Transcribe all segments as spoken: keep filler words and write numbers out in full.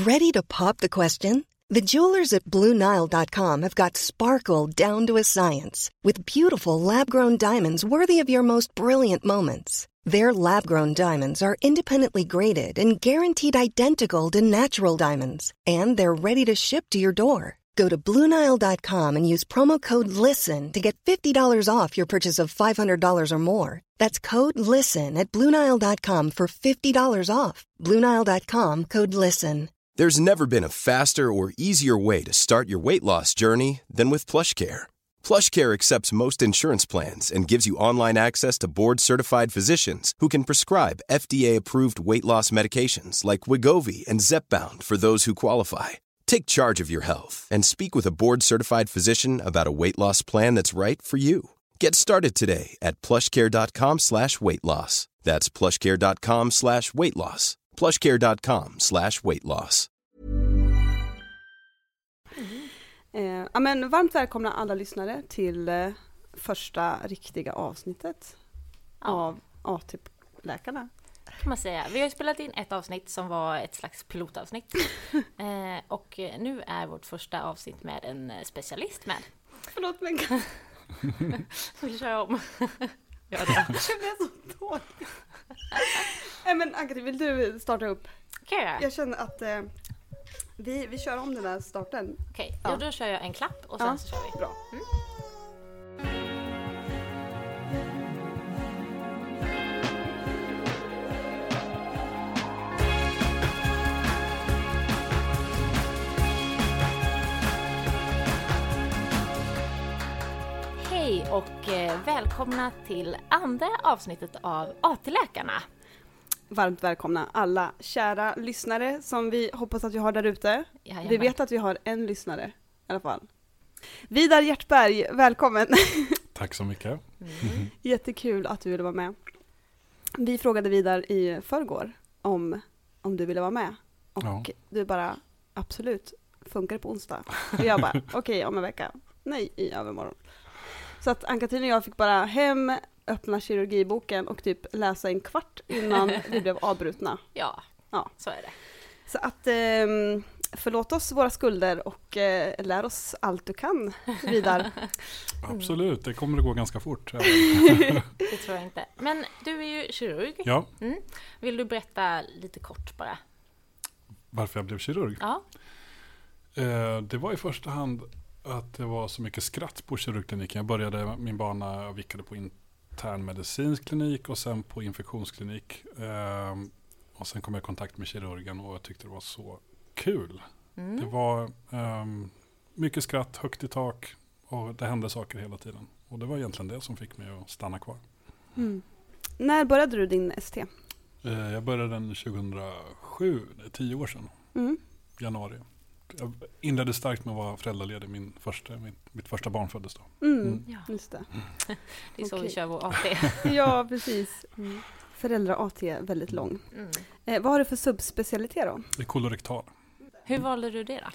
Ready to pop the question? The jewelers at Blue Nile dot com have got sparkle down to a science with beautiful lab-grown diamonds worthy of your most brilliant moments. Their lab-grown diamonds are independently graded and guaranteed identical to natural diamonds, and they're ready to ship to your door. Go to Blue Nile dot com and use promo code LISTEN to get fifty dollars off your purchase of five hundred dollars or more. That's code LISTEN at Blue Nile dot com for fifty dollars off. Blue Nile dot com, code LISTEN. There's never been a faster or easier way to start your weight loss journey than with PlushCare. PlushCare accepts most insurance plans and gives you online access to board-certified physicians who can prescribe F D A-approved weight loss medications like Wegovy and Zepbound for those who qualify. Take charge of your health and speak with a board-certified physician about a weight loss plan that's right for you. Get started today at plushcare.com slash weight loss. That's plushcare.com slash weight loss. plushcare.com slash weight loss. Eh, ja, men varmt välkomna alla lyssnare till eh, första riktiga avsnittet ja. av A T-läkarna. Kan man säga. Vi har ju spelat in ett avsnitt som var ett slags pilotavsnitt. eh, och nu är vårt första avsnitt med en specialist med. Förlåt mig. Vi kör om. Gör det. Jag blir så dålig. Nej men Anka, vill du starta upp? Okay, ja. Jag känner att eh, vi, vi kör om den här starten. Okej, okay. ja. Då kör jag en klapp och sen ja. så kör vi. Bra. Mm. Hej och eh, välkomna till andra avsnittet av A T-läkarna. Varmt välkomna alla kära lyssnare som vi hoppas att vi har där ute. Jajamän. Vi vet att vi har en lyssnare i alla fall. Vidar Hjertberg, välkommen. Tack så mycket. Mm. Jättekul att du ville vara med. Vi frågade Vidar i förrgår om, om du ville vara med. Och ja. du bara, absolut, funkar det på onsdag? Och jag bara, okej, okay, om en vecka. Nej, i övermorgon. Så att Ann-Katrin och jag fick bara hem, öppna kirurgiboken och typ läsa en kvart innan vi blev avbrutna. Ja, ja, så är det. Så att eh, förlåt oss våra skulder och eh, lär oss allt du kan, Vidar. Absolut, det kommer att gå ganska fort. Det tror jag inte. Men du är ju kirurg. Ja. Mm. Vill du berätta lite kort bara? Varför jag blev kirurg? Ja. Eh, det var i första hand att det var så mycket skratt på kirurgkliniken. Jag började min bana och vickade på internmedicinsk klinik och sen på infektionsklinik. Eh, och sen kom jag i kontakt med kirurgen och jag tyckte det var så kul. Mm. Det var eh, mycket skratt, högt i tak och det hände saker hela tiden. Och det var egentligen det som fick mig att stanna kvar. Mm. När började du din S T? Eh, jag började den tjugohundrasju, tio år sedan. Mm. Januari. Jag inledde starkt med att vara föräldraledig. Min första, min, mitt första barn föddes då. Mm, mm. Ja, just det. Det är så okay. vi kör vår A T. Ja, precis. Mm. Föräldrar-A T är väldigt lång. Mm. Eh, vad har du för subspecialitet då? Det är kolorektal. Hur valde du det då?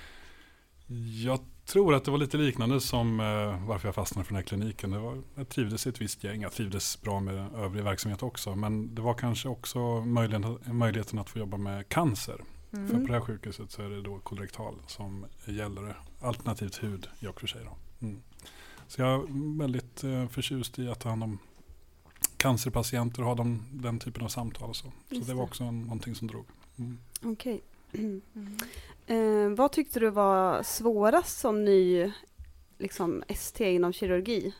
Jag tror att det var lite liknande som eh, varför jag fastnade för den här kliniken. Det var, jag trivdes i ett visst gäng. Jag trivdes bra med övrig verksamhet också. Men det var kanske också möjligheten, möjligheten att få jobba med cancer. Mm. För på det här sjukhuset så är det då kolorektal som gäller, alternativt hud i och för sig då. Mm. Så jag är väldigt eh, förtjust i att ta hand om cancerpatienter och ha dem, den typen av samtal och så. Så det var också en, någonting som drog. Mm. Okej. Okay. Mm. Eh, vad tyckte du var svårast som ny liksom, S T inom kirurgi?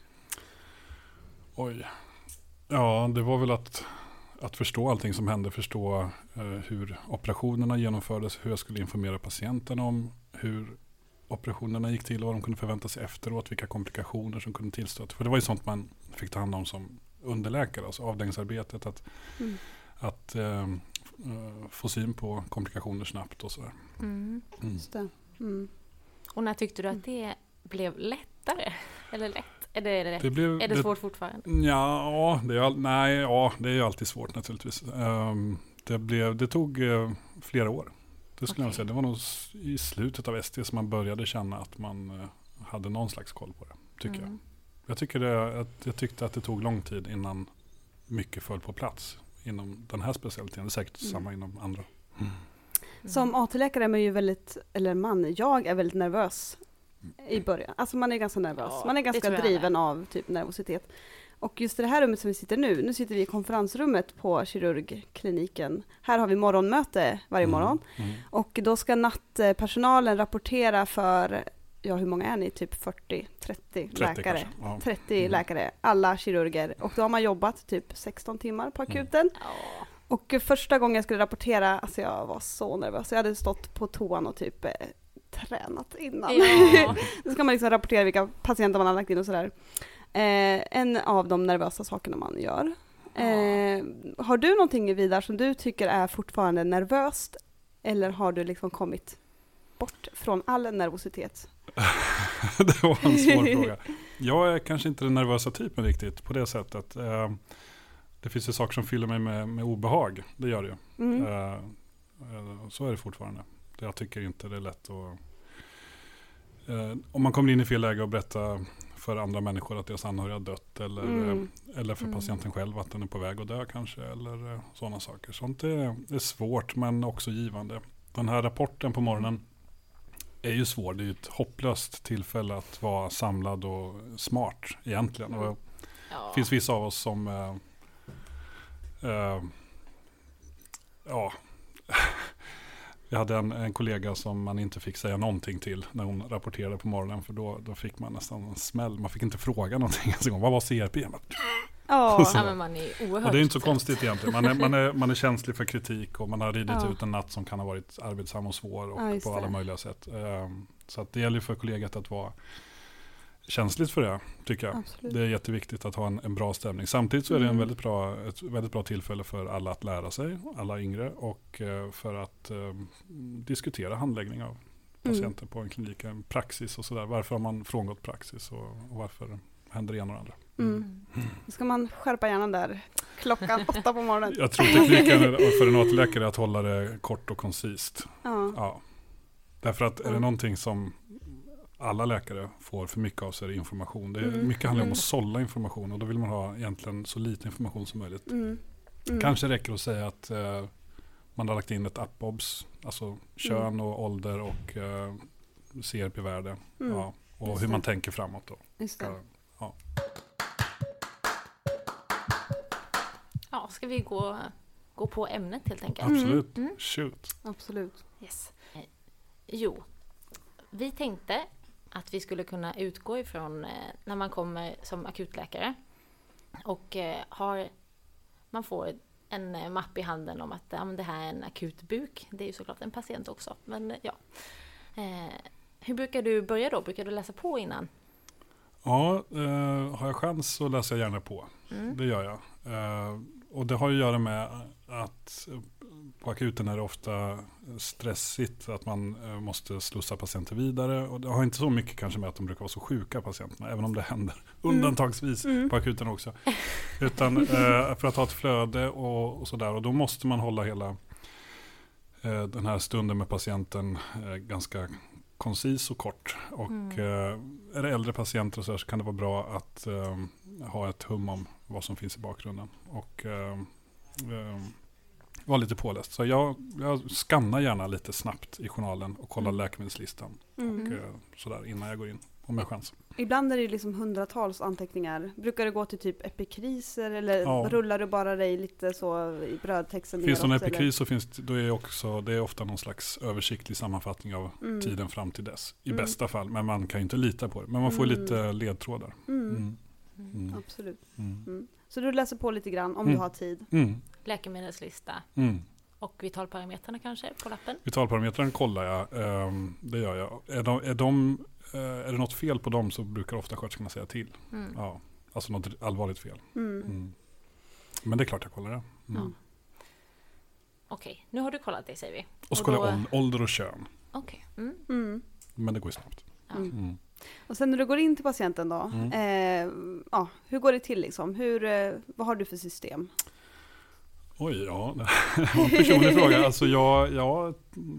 Oj. Ja, det var väl att Att förstå allting som hände, förstå eh, hur operationerna genomfördes, hur jag skulle informera patienten om hur operationerna gick till och vad de kunde förvänta sig efteråt, vilka komplikationer som kunde tillstöta. För det var ju sånt man fick ta hand om som underläkare, alltså avdelningsarbetet, att, mm. att eh, få syn på komplikationer snabbt och sådär. Mm. Mm. Just det. Mm. Och när tyckte du att det blev lättare? Eller lätt? Är det, är det, det, blev, är det det svårt fortfarande? Ja, det är, nej, ja, det är ju alltid svårt naturligtvis. Um, det, blev, det tog uh, flera år. Det skulle okay. jag säga. Det var nog i slutet av S T som man började känna att man uh, hade någon slags koll på det, tycker mm. jag. Jag, tycker det, att, jag tyckte att det tog lång tid innan mycket föll på plats inom den här specialiteten. Det är säkert mm. samma inom andra. Mm. Som A T-läkare är man ju väldigt, eller man, jag är väldigt nervös i början. Alltså man är ganska nervös. Ja, man är det ganska tror jag driven är. av typ nervositet. Och just i det här rummet som vi sitter nu, nu sitter vi i konferensrummet på kirurgkliniken. Här har vi morgonmöte varje Mm. morgon. Mm. Och då ska nattpersonalen rapportera för, ja hur många är ni? Typ fyrtio, trettio läkare. kanske, ja. trettio Mm. läkare, alla kirurger. Och då har man jobbat typ sexton timmar på akuten. Ja. Och första gången jag skulle rapportera, alltså jag var så nervös. Jag hade stått på toan och typ eh, tränat innan. Ja. Då ska man liksom rapportera vilka patienter man har lagt in och sådär. Eh, en av de nervösa sakerna man gör. Eh, har du någonting vidare som du tycker är fortfarande nervöst? Eller har du liksom kommit bort från all nervositet? Det var en svår fråga. Jag är kanske inte den nervösa typen riktigt på det sättet. Eh, det finns ju saker som fyller mig med, med obehag. Det gör det ju. Mm. Eh, eh, så är det fortfarande. Jag tycker inte det är lätt att... Eh, om man kommer in i fel läge och berättar för andra människor att deras anhöriga har dött. Eller, Mm. eh, eller för Mm. patienten själv att den är på väg att dö kanske. Eller eh, sådana saker. Sånt är, är svårt men också givande. Den här rapporten på morgonen är ju svår. Det är ju ett hopplöst tillfälle att vara samlad och smart egentligen. Och Ja. det finns vissa av oss som eh, eh, ja jag hade en, en kollega som man inte fick säga någonting till när hon rapporterade på morgonen, för då, då fick man nästan en smäll. Man fick inte fråga någonting ens en gång. Vad var C R P? Ja. Ja, men man är oerhört Och det är inte så trött. konstigt egentligen. Man är, man, är, man är känslig för kritik och man har ridit Ja. ut en natt som kan ha varit arbetsam och svår och Ja, just på alla det. möjliga sätt. Um, så att det gäller för kollegat att vara känsligt för det, tycker jag. Absolut. Det är jätteviktigt att ha en, en bra stämning. Samtidigt så är det en Mm. väldigt bra, ett väldigt bra tillfälle för alla att lära sig, alla yngre, och eh, för att eh, diskutera handläggning av patienter på en klinik, en praxis och sådär. Varför har man frångått praxis och, och varför händer det ena och det andra? Mm. Då ska man skärpa hjärnan där klockan åtta på morgonen. Jag tror tekniken för en A T-läkare är att hålla det kort och koncist. Ja. Ja. Därför att är Ja. det någonting som alla läkare får för mycket av, så är det information. Det är, Mm. mycket handlar om Mm. att sålla information och då vill man ha egentligen så lite information som möjligt. Mm. Mm. Kanske räcker att säga att eh, man har lagt in ett app-obs, alltså kön Mm. och ålder och eh, C R P-värde. Mm. Ja, och Just hur det. man tänker framåt då. Just det. Ja. Ja, ska vi gå, gå på ämnet helt enkelt? Mm. Absolut. Mm. Shoot. Absolut. Yes. Eh, Jo, vi tänkte att vi skulle kunna utgå ifrån eh, när man kommer som akutläkare och eh, har, man får en eh, mapp i handen om att ja, men det här är en akut buk. Det är ju såklart en patient också, men eh, ja. Eh, hur brukar du börja då? Brukar du läsa på innan? Ja, eh, har jag chans så läser jag gärna på. Mm. Det gör jag. Eh, och det har ju att göra med att eh, på akuten är det ofta stressigt att man eh, måste slussa patienter vidare. Och det har inte så mycket kanske med att de brukar vara så sjuka patienterna, även om det händer undantagsvis Mm. på akuten också. Utan eh, för att ha ett flöde och, och sådär. Och då måste man hålla hela eh, den här stunden med patienten eh, ganska koncis och kort. Och Mm. eh, är det äldre patienter och så, här, så kan det vara bra att eh, ha ett hum om vad som finns i bakgrunden. Och eh, eh, vara lite påläst. Så jag, jag skannar gärna lite snabbt i journalen och kollar Mm. läkemedelslistan. Mm. Och, eh, sådär innan jag går in. Om jag har chans. Ibland är det ju liksom hundratals anteckningar. Brukar du gå till typ epikriser eller Ja. rullar du bara dig lite så i brödtexten Finns det någon neråt, eller? epikris så finns det, då är också, det är ofta någon slags översiktlig sammanfattning av Mm. tiden fram till dess. I Mm. bästa fall, men man kan ju inte lita på det. Men man får Mm. lite ledtrådar. Mm. Mm. Mm. Mm. Absolut. Mm. Mm. Så du läser på lite grann om Mm. du har tid. Mm. Läkemedelslista Mm. och vitalparametrarna kanske på lappen? Vitalparametrarna kollar jag, ehm, det gör jag. Är, de, är, de, eh, är det något fel på dem så brukar ofta sköterskorna säga till. Mm. Ja, alltså något allvarligt fel. Mm. Mm. Men det är klart jag kollar det. Mm. Ja. Okej, nu har du kollat det säger vi. Och så kollar då- jag ål- ålder och kön. Okej. Mm. Mm. Men det går ju snabbt. Ja. Mm. Mm. Och sen när du går in till patienten då, Mm. eh, ja, hur går det till liksom? Hur, eh, vad har du för system? Oj, ja. Det var en personlig fråga. Alltså jag, jag,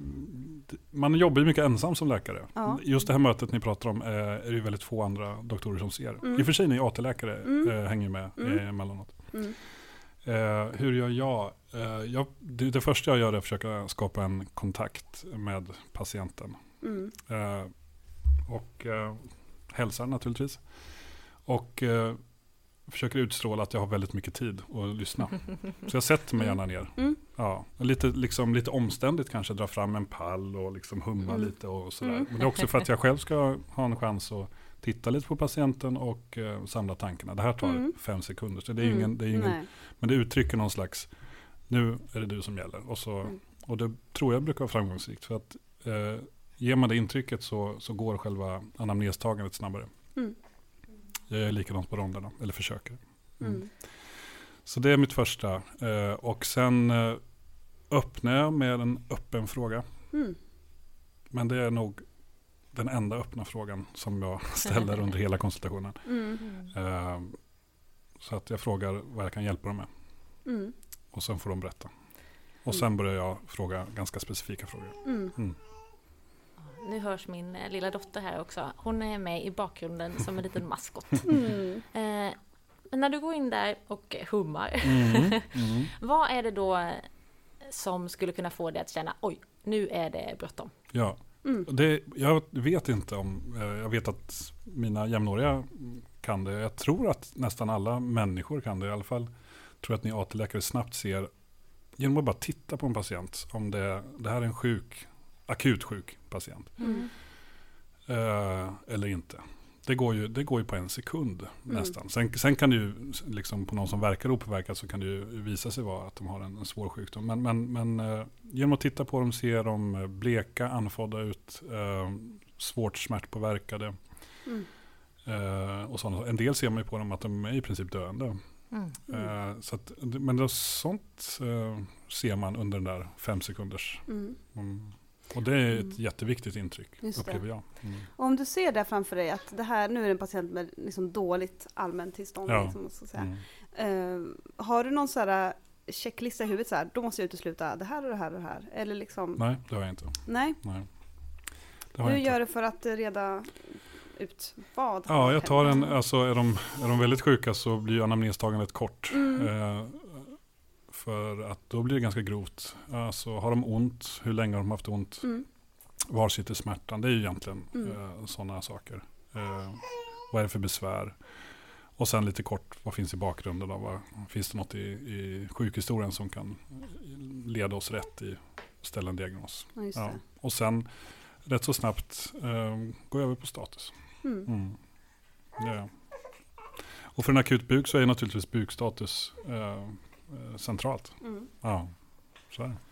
man jobbar ju mycket ensam som läkare. Ja. Just det här mötet ni pratar om eh, är det ju väldigt få andra doktorer som ser. Mm. I och för sig ni A T-läkare Mm. eh, hänger med Mm. eh, emellanåt. Mm. Eh, hur gör jag? Eh, jag det, det första jag gör är att försöka skapa en kontakt med patienten. Mm. Eh, och eh, hälsar naturligtvis. Och eh, försöker utstråla att jag har väldigt mycket tid att lyssna. Så jag sätter mig gärna ner. Mm. Ja, lite, liksom, lite omständigt kanske dra fram en pall och liksom humma Mm. lite och sådär. Mm. Men det är också för att jag själv ska ha en chans att titta lite på patienten och eh, samla tankarna. Det här tar Mm. fem sekunder. Så det är Mm. ingen, det är ingen, Nej. men det uttrycker någon slags, nu är det du som gäller. Och, så, Mm. och det tror jag brukar vara framgångsrikt. För att eh, ger man det intrycket så, så går själva anamnestagandet snabbare. Mm. Jag är likadant på ronderna, eller försöker. Mm. Mm. Så det är mitt första. Eh, och sen eh, öppnar jag med en öppen fråga. Mm. Men det är nog den enda öppna frågan som jag ställer under hela konsultationen. Mm. Eh, så att jag frågar vad jag kan hjälpa dem med. Mm. Och sen får de berätta. Och sen börjar jag fråga ganska specifika frågor. Mm. Mm. Nu hörs min eh, lilla dotter här också. Hon är med i bakgrunden som en liten maskot. Mm. Eh, men när du går in där och hummar, Mm. Mm. vad är det då som skulle kunna få dig att känna, oj, nu är det bråttom? Ja, Mm. det, jag vet inte om, eh, jag vet att mina jämnåriga kan det. Jag tror att nästan alla människor kan det. I alla fall tror jag att ni A T-läkare snabbt ser, genom att bara titta på en patient, om det, det här är en sjuk, akut sjuk patient. Mm. Eh, eller inte. Det går ju, det går ju på en sekund Mm. nästan. Sen, sen kan det ju, liksom på någon som verkar opåverkad så kan det ju visa sig vara att de har en, en svår sjukdom. Men, men, men eh, genom att titta på dem ser de bleka, anfådda ut, eh, svårt smärtpåverkade. Mm. Eh, och sådana. En del ser man ju på dem att de är i princip döende. Mm. Eh, så att, men det, sånt eh, ser man under den där fem sekunders. Mm. Mm. Och det är ett Mm. jätteviktigt intryck, Just det. upplever jag. Mm. Och om du ser där framför dig att det här, nu är det en patient med liksom dåligt allmänt tillstånd. Ja. Liksom, så att säga. Mm. Eh, har du någon sån här checklista i huvudet så här, då måste jag utesluta det här och det här och det här? Eller liksom, Nej, det har jag inte. nej. Nej. Det har Hur jag inte. gör du för att reda ut vad? Ja, jag tar en, händer? alltså är de, är de väldigt sjuka så blir ju anamnestagandet kort. Mm. Eh, för att då blir det ganska grovt. Alltså har de ont, hur länge har de haft ont, Mm. var sitter smärtan? Det är ju egentligen Mm. eh, sådana saker. Eh, vad är det för besvär? Och sen lite kort, vad finns i bakgrunden? Då? Vad, finns det något i, i sjukhistorien som kan leda oss rätt i att ställa en diagnos? Ja, just Ja. det. Och sen rätt så snabbt eh, gå över på status. Mm. Mm. Ja. Och för en akut buk så är naturligtvis bukstatus eh, eh, centralt. Mm. Ja, så är det.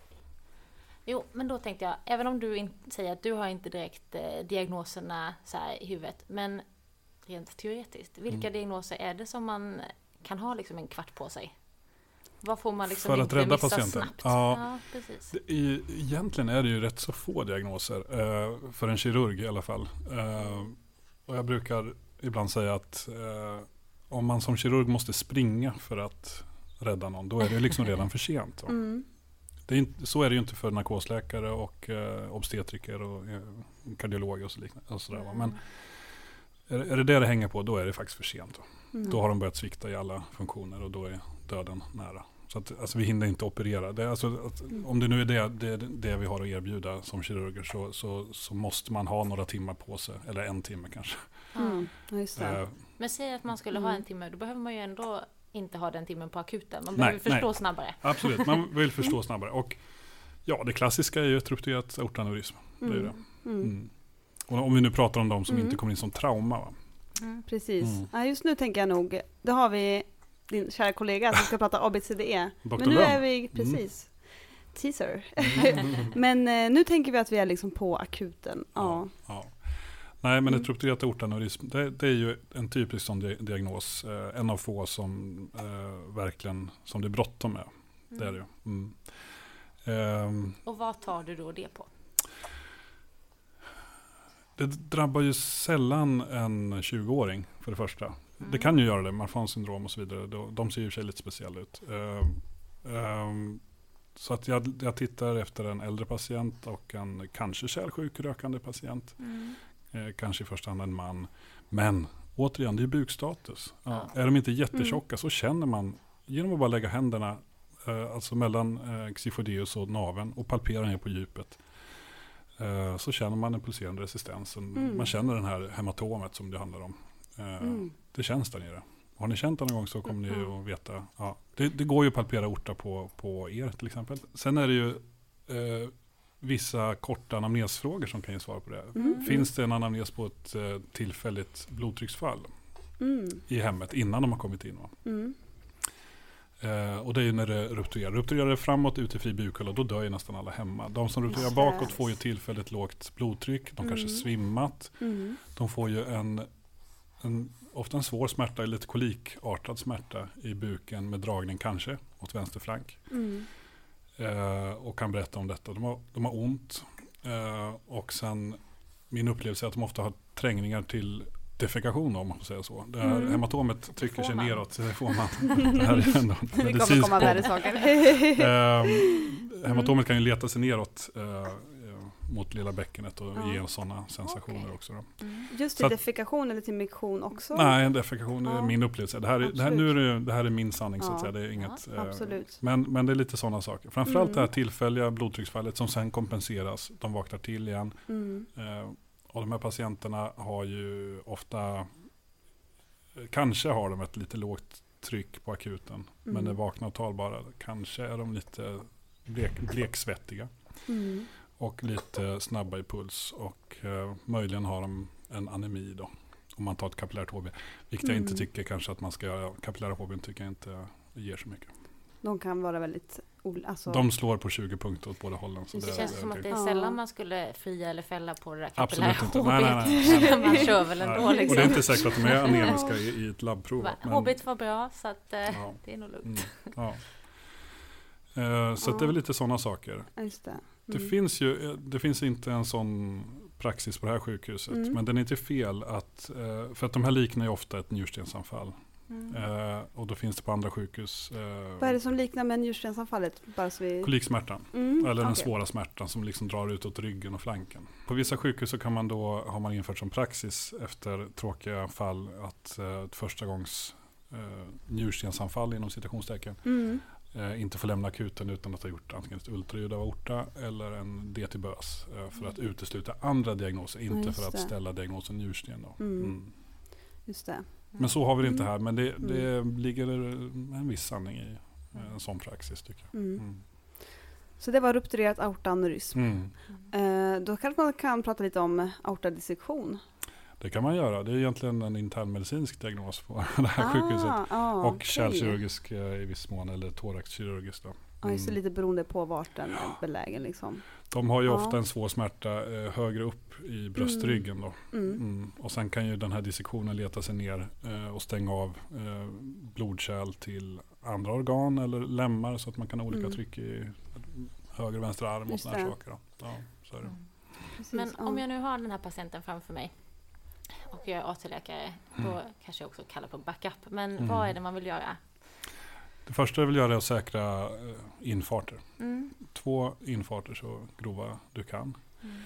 Jo, men då tänkte jag, även om du in, säger att du har inte direkt eh, diagnoserna så här i huvudet, men rent teoretiskt, vilka Mm. diagnoser är det som man kan ha liksom en kvart på sig? Vad får man liksom För att inte rädda missa patienten? snabbt? Ja. Ja, precis. Det är, egentligen är det ju rätt så få diagnoser eh, för en kirurg i alla fall. Eh, och jag brukar ibland säga att eh, om man som kirurg måste springa för att rädda någon, då är det liksom redan för sent. Va? Mm. Det är inte, så är det ju inte för narkosläkare och eh, obstetriker och eh, kardiologer och så liknande. Och sådär, va? Men är, är det det det hänger på, då är det faktiskt för sent. Va? Mm. Då har de börjat svikta i alla funktioner och då är döden nära. Så att, alltså, vi hinner inte operera. Det är alltså, att, Mm. om det nu är det, det, det vi har att erbjuda som kirurger så, så, så måste man ha några timmar på sig. Eller en timme kanske. Mm. Ja, just det. Eh, Men säg att man skulle Mm. ha en timme, då behöver man ju ändå inte ha den timmen på akuten. Man Nej, behöver förstå nej. snabbare. absolut, man vill förstå snabbare. Och ja, det klassiska är ju ett rupturerat aortaneurism. Det är ju det. Mm. Mm. Och om vi nu pratar om de som Mm. inte kommer in som trauma. Va? Mm. Precis. Mm. Ja, just nu tänker jag nog, då har vi din kära kollega som ska prata A B C D E. doktor Men nu Lönn. är vi, precis, teaser. Men eh, nu tänker vi att vi är liksom på akuten. Ja. Ja. Nej, men ett Mm. rupturerat aortaneurism, det, det är ju en typisk sån di- diagnos. Eh, en av få som eh, verkligen, som det är bråttom med. Det är det ju. Mm. Ehm, Och vad tar du då det på? det drabbar ju sällan en tjugoåring för det första. Mm. Det kan ju göra det, Marfans syndrom och så vidare. De, de ser ju sig lite speciella ut. Ehm, ehm, så att jag, jag tittar efter en äldre patient och en kanske kärlsjuk rökande patient. Mm. Eh, kanske i första hand en man. Men återigen, det är bukstatus. Ja. Ja. Är de inte jättetjocka så känner man genom att bara lägga händerna eh, alltså mellan eh, xiphoideus och naveln och palpera ner på djupet eh, så känner man en pulserande resistens. Mm. Man känner den här hematomet som det handlar om. Eh, mm. Det känns där nere. Har ni känt det någon gång så kommer mm. ni att veta. Ja, det, det går ju att palpera orta på, på er till exempel. Sen är det ju eh, vissa korta anamnesfrågor som kan ge svar på det. Mm. Finns det en anamnes på ett eh, tillfälligt blodtrycksfall mm. i hemmet innan de har kommit in? Va? Mm. Eh, och det är ju när det rupturerar. Rupturerar det framåt ut i fri bukhåla, då dör ju nästan alla hemma. De som rupturerar yes. bakåt får ju tillfälligt lågt blodtryck. De mm. kanske svimmat. Mm. De får ju en, en ofta en svår smärta, lite kolikartad smärta i buken med dragning kanske åt vänster flank. Mm. Eh, och kan berätta om detta. De har, de har ont. Eh, och sen min upplevelse är att de ofta har trängningar till defekation, om man får säga så. Det här mm. hematomet trycker sig man. neråt. Det får man. Det här är ändå det kommer komma värre saker. eh, hematomet kan ju leta sig neråt eh, mot lilla bäckenet och ja. ge sådana sensationer okay. också. Då. Mm. Just till defekation eller till miktion också? Nej, en defekation ja. är min upplevelse. Det här är, det här, nu är det, det här är min sanning ja. så att säga. Det är inget, ja, eh, men, men det är lite sådana saker. Framförallt mm. det här tillfälliga blodtrycksfallet som sen kompenseras. De vaknar till igen. Mm. Eh, och de här patienterna har ju ofta, kanske har de ett lite lågt tryck på akuten. Mm. Men det vaknar och talbara. Kanske är de lite blek, bleksvettiga. Mm. Och lite snabba i puls och eh, möjligen har de en anemi då. Om man tar ett kapillärt H B. Vilket mm. jag inte tycker kanske att man ska göra. Kapillära H B tycker jag inte ger så mycket. De kan vara väldigt... Alltså... De slår på tjugo punkter åt båda hållen. Så det, det känns är, som det att det är sällan man skulle fria eller fälla på det där kapillära H B. Nej, nej, nej, nej. Man kör väl ändå liksom. Och det är inte säkert att de är anemiska i, i ett labbprov. H B var bra så att, eh, ja. det är nog lugnt. Mm, ja. Uh, så ja. det är väl lite sådana saker. Just det. Mm. Det finns ju det finns inte en sån praxis på det här sjukhuset. Mm. Men den är inte fel att, uh, för att de här liknar ju ofta ett njurstensanfall. Mm. Uh, och då finns det på andra sjukhus. Uh, Vad är det som liknar med njurstensanfallet? Bara så vi... Koliksmärtan. Mm. Eller den okay. svåra smärtan som liksom drar ut åt ryggen och flanken. På vissa sjukhus så kan man då, har man infört som praxis efter tråkiga fall att uh, ett första gångs uh, njurstensanfall inom citationstecken mm. Uh, inte får lämna akuten utan att ha gjort antingen ett ultraljud av aorta eller en D T bös uh, för att utesluta andra diagnoser, inte för att det. ställa diagnosen njursten. Då. Mm. Mm. Just det. Men så har vi det inte här, men det, det mm. ligger en viss sanning i en sån praxis tycker jag. Mm. Mm. Så det var rupturerat aortaneurysm. Mm. Uh, då kanske man kan prata lite om aortadissektion. Det kan man göra. Det är egentligen en internmedicinsk diagnos på det här ah, sjukhuset. Ah, och okay. kärlkirurgisk i viss mån, eller thoraxkirurgisk då. Ja, mm. så lite beroende på vart den är belägen liksom. De har ju ja. ofta en svår smärta eh, högre upp i bröstryggen då. Mm. Mm. Och sen kan ju den här dissektionen leta sig ner eh, och stänga av eh, blodkärl till andra organ eller lemmar så att man kan ha olika mm. tryck i höger och vänster arm och sådana här saker. Då. Ja, så är det. Mm. Precis, Men ja. om jag nu har den här patienten framför mig och jag är A T-läkare, då mm. kanske jag också kallar på backup. Men mm. vad är det man vill göra? Det första jag vill göra är att säkra eh, infarter. Mm. Två infarter så grova du kan. Mm.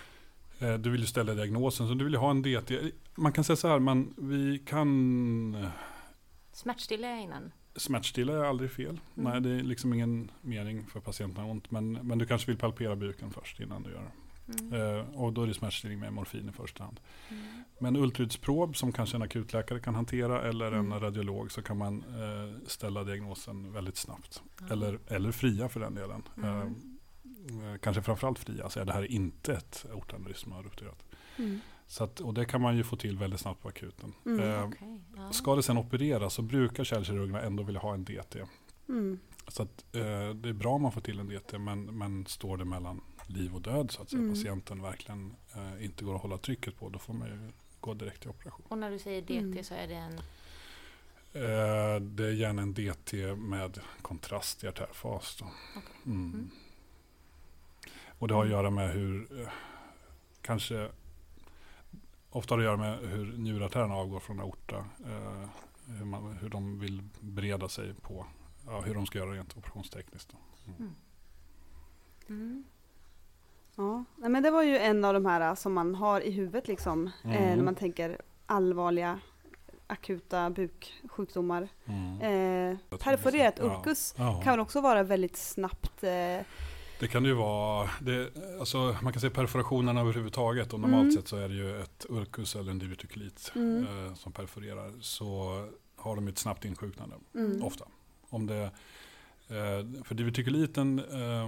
Eh, du vill ju ställa diagnosen, så du vill ju ha en D T. Man kan säga så här, man, vi kan... Eh, smärtstilla innan? Smärtstilla är aldrig fel. Mm. Nej, det är liksom ingen mening för patienten har ont. Men, men du kanske vill palpera buken först innan du gör det. Mm. Eh, och då är det smärtstilling med morfin i första hand. Mm. Men ultraljudsprov som kanske en akutläkare kan hantera eller en mm. radiolog, så kan man eh, ställa diagnosen väldigt snabbt. Mm. Eller, eller fria för den delen. Mm. Eh, kanske framförallt fria, så är det här inte ett aortaneurysm har rupturerat. Mm. Så att, och det kan man ju få till väldigt snabbt på akuten. Mm. Eh, okay. ja. Ska det sen opereras så brukar kärlkirurgerna ändå vilja ha en D T. Mm. Så att, eh, det är bra om man får till en D T, men, men står det mellan liv och död så att säga, mm. patienten verkligen eh, inte går att hålla trycket på, då får man ju gå direkt till operation. Och när du säger D T mm. så är det en? Eh, det är gärna en D T med kontrast i artärfas då. Okay. Mm. Mm. Och det har att göra med hur eh, kanske ofta har det att göra med hur njurartärerna avgår från aorta, eh, hur, man, hur de vill bereda sig på, ja, hur de ska göra rent operationstekniskt då. Mm. Mm. Mm. Ja, men det var ju en av de här som man har i huvudet liksom, mm. eh, när man tänker allvarliga akuta buksjukdomar. Mm. Eh, perforerat ulkus ja. Ja. kan också vara väldigt snabbt. Eh, Det kan det ju vara. Det, alltså, man kan säga perforationerna överhuvudtaget. Och normalt Mm. sett så är det ju ett ulkus eller en divertikulit Mm. eh, som perforerar. Så har de ett snabbt insjuknande. Mm. Ofta. Om det, eh, för divertikuliten eh,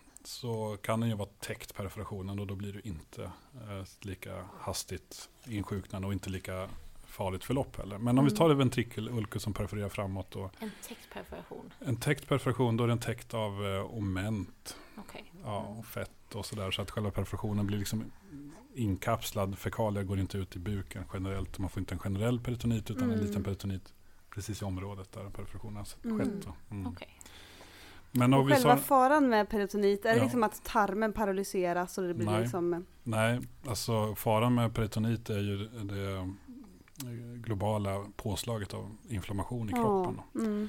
så kan den ju vara täckt perforationen. Och då blir det inte eh, lika hastigt insjuknande och inte lika farligt förlopp heller. Men om Mm. vi tar det ventrikelulkus som perforerar framåt. Och En täckt perforation. en täckt perforation, då är den täckt av eh, oment. Okej. Ja, och fett och sådär. Så att själva perforationen blir liksom inkapslad. Fekalier går inte ut i buken generellt. Man får inte en generell peritonit utan Mm. en liten peritonit precis i området där perforationen har Mm. skett. Mm. Okej. Men om Och vi själva sa, faran med peritonit, är det Ja. liksom att tarmen paralyseras och det blir Nej. liksom... nej, alltså faran med peritonit är ju det globala påslaget av inflammation i kroppen. Ja. Mm.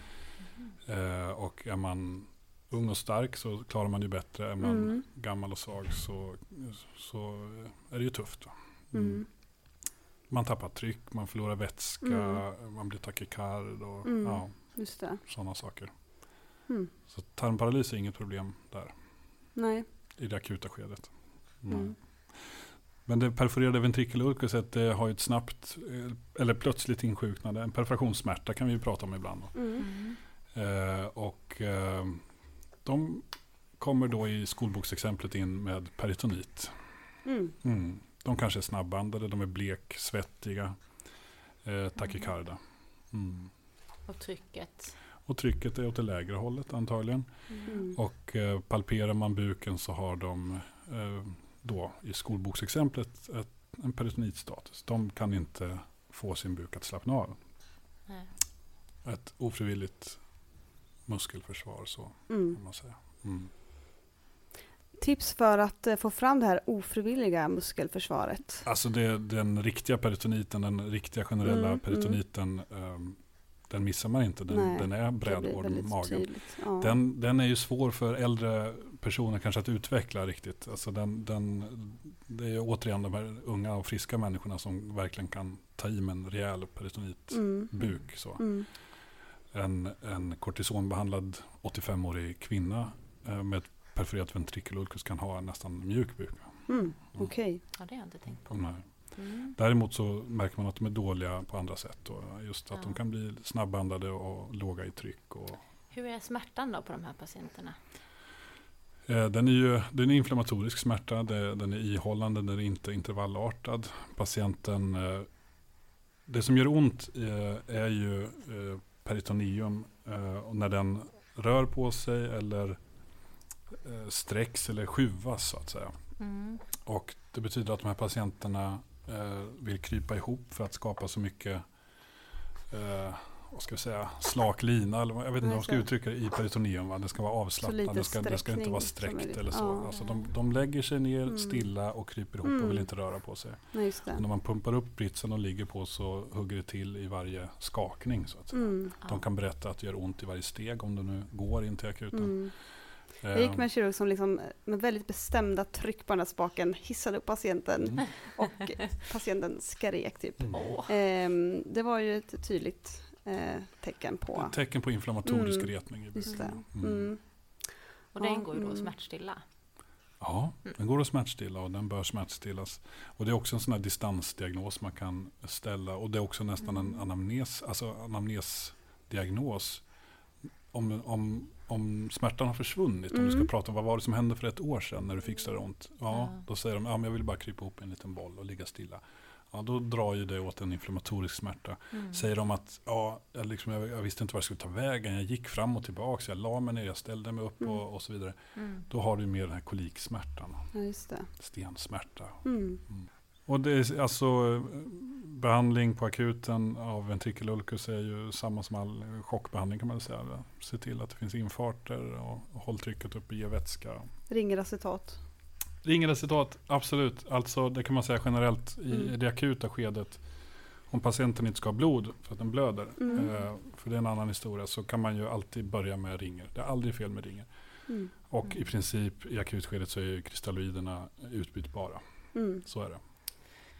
Eh, och är man ung och stark så klarar man det bättre. Är man Mm. gammal och svag så, så är det ju tufft. Va? Mm. Man tappar tryck, man förlorar vätska, Mm. man blir takikard och Mm. ja, Just det. sådana saker. Mm. Så tarmparalys är inget problem där Nej. i det akuta skedet. Mm. Mm. Men det perforerade ventrikelulkuset det har ju ett snabbt eh, eller plötsligt insjuknande. En perforationssmärta kan vi ju prata om ibland. Mm. Mm. Eh, och eh, de kommer då i skolboksexemplet in med peritonit. Mm. Mm. De kanske är snabbandade, de är blek, svettiga, eh, takikarda. Mm. Och trycket. Och trycket är åt det lägre hållet antagligen. Mm. Och eh, palperar man buken så har de eh, då i skolboksexemplet ett, en peritonitstatus. De kan inte få sin buk att slappna av. Nej. Ett ofrivilligt muskelförsvar så Mm. kan man säga. Mm. Tips för att eh, få fram det här ofrivilliga muskelförsvaret. Alltså det, den riktiga peritoniten, den riktiga generella Mm, peritoniten, um, den missar man inte. Den, Nej, den är Det blir brädhård i väldigt magen. tydligt. Ja. Den, den är ju svår för äldre personer kanske att utveckla riktigt. Alltså den, den, det är ju återigen de här unga och friska människorna som verkligen kan ta i med en rejäl peritonitbuk. Mm. Så. Mm. En, en kortisonbehandlad åttiofemårig kvinna eh, med ett perforerat ventrikelulkus kan ha en nästan mjuk buk. Mm. Okej. Ja, det har jag inte tänkt på. Nej. Mm. Däremot så märker man att de är dåliga på andra sätt. Och just att Ja. de kan bli snabbandade och låga i tryck. Och, Hur är smärtan då på de här patienterna? eh, den är ju den är inflammatorisk smärta. Det, den är ihållande, den är inte intervallartad. Patienten, eh, det som gör ont eh, är ju eh, peritoneum. Eh, och när den rör på sig eller eh, sträcks eller skjuvas så att säga. Mm. Och det betyder att de här patienterna eh, vill krypa ihop för att skapa så mycket eh, vad ska jag säga, slak lina. Eller, vad- jag vet inte hur jag ska uttrycka det i peritoneum. Va? Det ska vara Så avslappnat. lite Det ska, det ska inte vara sträckning som sträckt möjligt. eller så. Ja. Alltså de, de lägger sig ner Mm. stilla och kryper ihop Mm. och vill inte röra på sig. Nej, just Och när det. man pumpar upp britsen och ligger på så hugger det till i varje skakning. Så att säga. Mm. De kan berätta att det gör ont i varje steg om det nu går in till akuten. Mm. Eh, Jag gick med en kirurg som liksom med väldigt bestämda tryck på den här spaken hissade upp patienten Mm. och patienten skrek typ. Mm. Åh. Ehm, det var ju ett tydligt eh, tecken på... Ett tecken på inflammatorisk Mm. retning i Just buken. det. Mm. Mm. Och det Ja, ingår ju då mm. smärtstilla. Ja, den går att smärtstilla och den bör smärtstillas. Och det är också en sån här distansdiagnos man kan ställa. Och det är också nästan en anamnes, alltså anamnesdiagnos. Om, om, om smärtan har försvunnit, om du ska Mm. prata om vad var det som hände för ett år sedan när du fick så där ont. Ja, Ja. då säger de, ja men jag vill bara krypa ihop i en liten boll och ligga stilla. Ja, då drar ju det åt en inflammatorisk smärta. Mm. Säger de att ja, jag, liksom, jag, jag visste inte var jag skulle ta vägen, jag gick fram och tillbaka, jag la mig ner, jag ställde mig upp Mm. och, och så vidare. Mm. Då har du mer den här koliksmärtan, Ja, just det. stensmärta. Mm. Och det är alltså eh, behandling på akuten av ventrikelulkus är ju samma som all chockbehandling kan man säga. Se till att det finns infarter och, och håll trycket uppe, ge vätska. Ringer acetat. Ringeresultat, absolut. Alltså det kan man säga generellt i Mm. det akuta skedet. Om patienten inte ska ha blod för att den blöder, Mm. eh, för det är en annan historia, så kan man ju alltid börja med ringer. Det är aldrig fel med ringer. Mm. Och Mm. i princip i akutskedet så är ju kristalloiderna utbytbara. Mm. Så är det.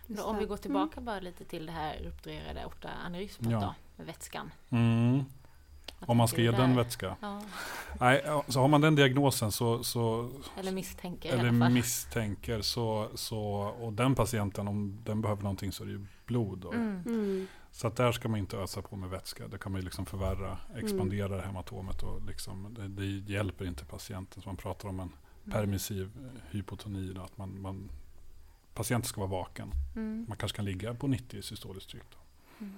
Då, om vi går tillbaka mm. bara lite till det här rupturerade aorta aneurysmat ja. då, med vätskan. Mm. Om man ska ge den vätska. Ja. Nej, så har man den diagnosen så... så eller misstänker eller i alla fall. misstänker så, så... Och den patienten, om den behöver någonting så är det ju blod. Då. Mm. Mm. Så att där ska man inte ösa på med vätska. Det kan man ju liksom förvärra, expandera mm. hematomet. Och liksom, det, det hjälper inte patienten. Så man pratar om en permissiv hypotoni. Då, att man, man, patienten ska vara vaken. Mm. Man kanske kan ligga på nittio systoliskt tryck. Då. Mm.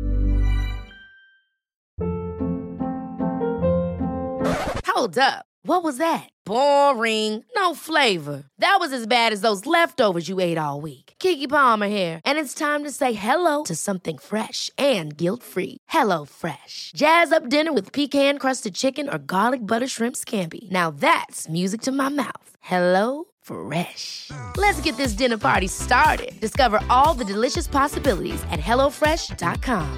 Hold up. What was that? Boring. No flavor. That was as bad as those leftovers you ate all week. Keke Palmer here, and it's time to say hello to something fresh and guilt-free. Hello Fresh. Jazz up dinner with pecan-crusted chicken or garlic butter shrimp scampi. Now that's music to my mouth. Hello Fresh. Let's get this dinner party started. Discover all the delicious possibilities at hello fresh dot com.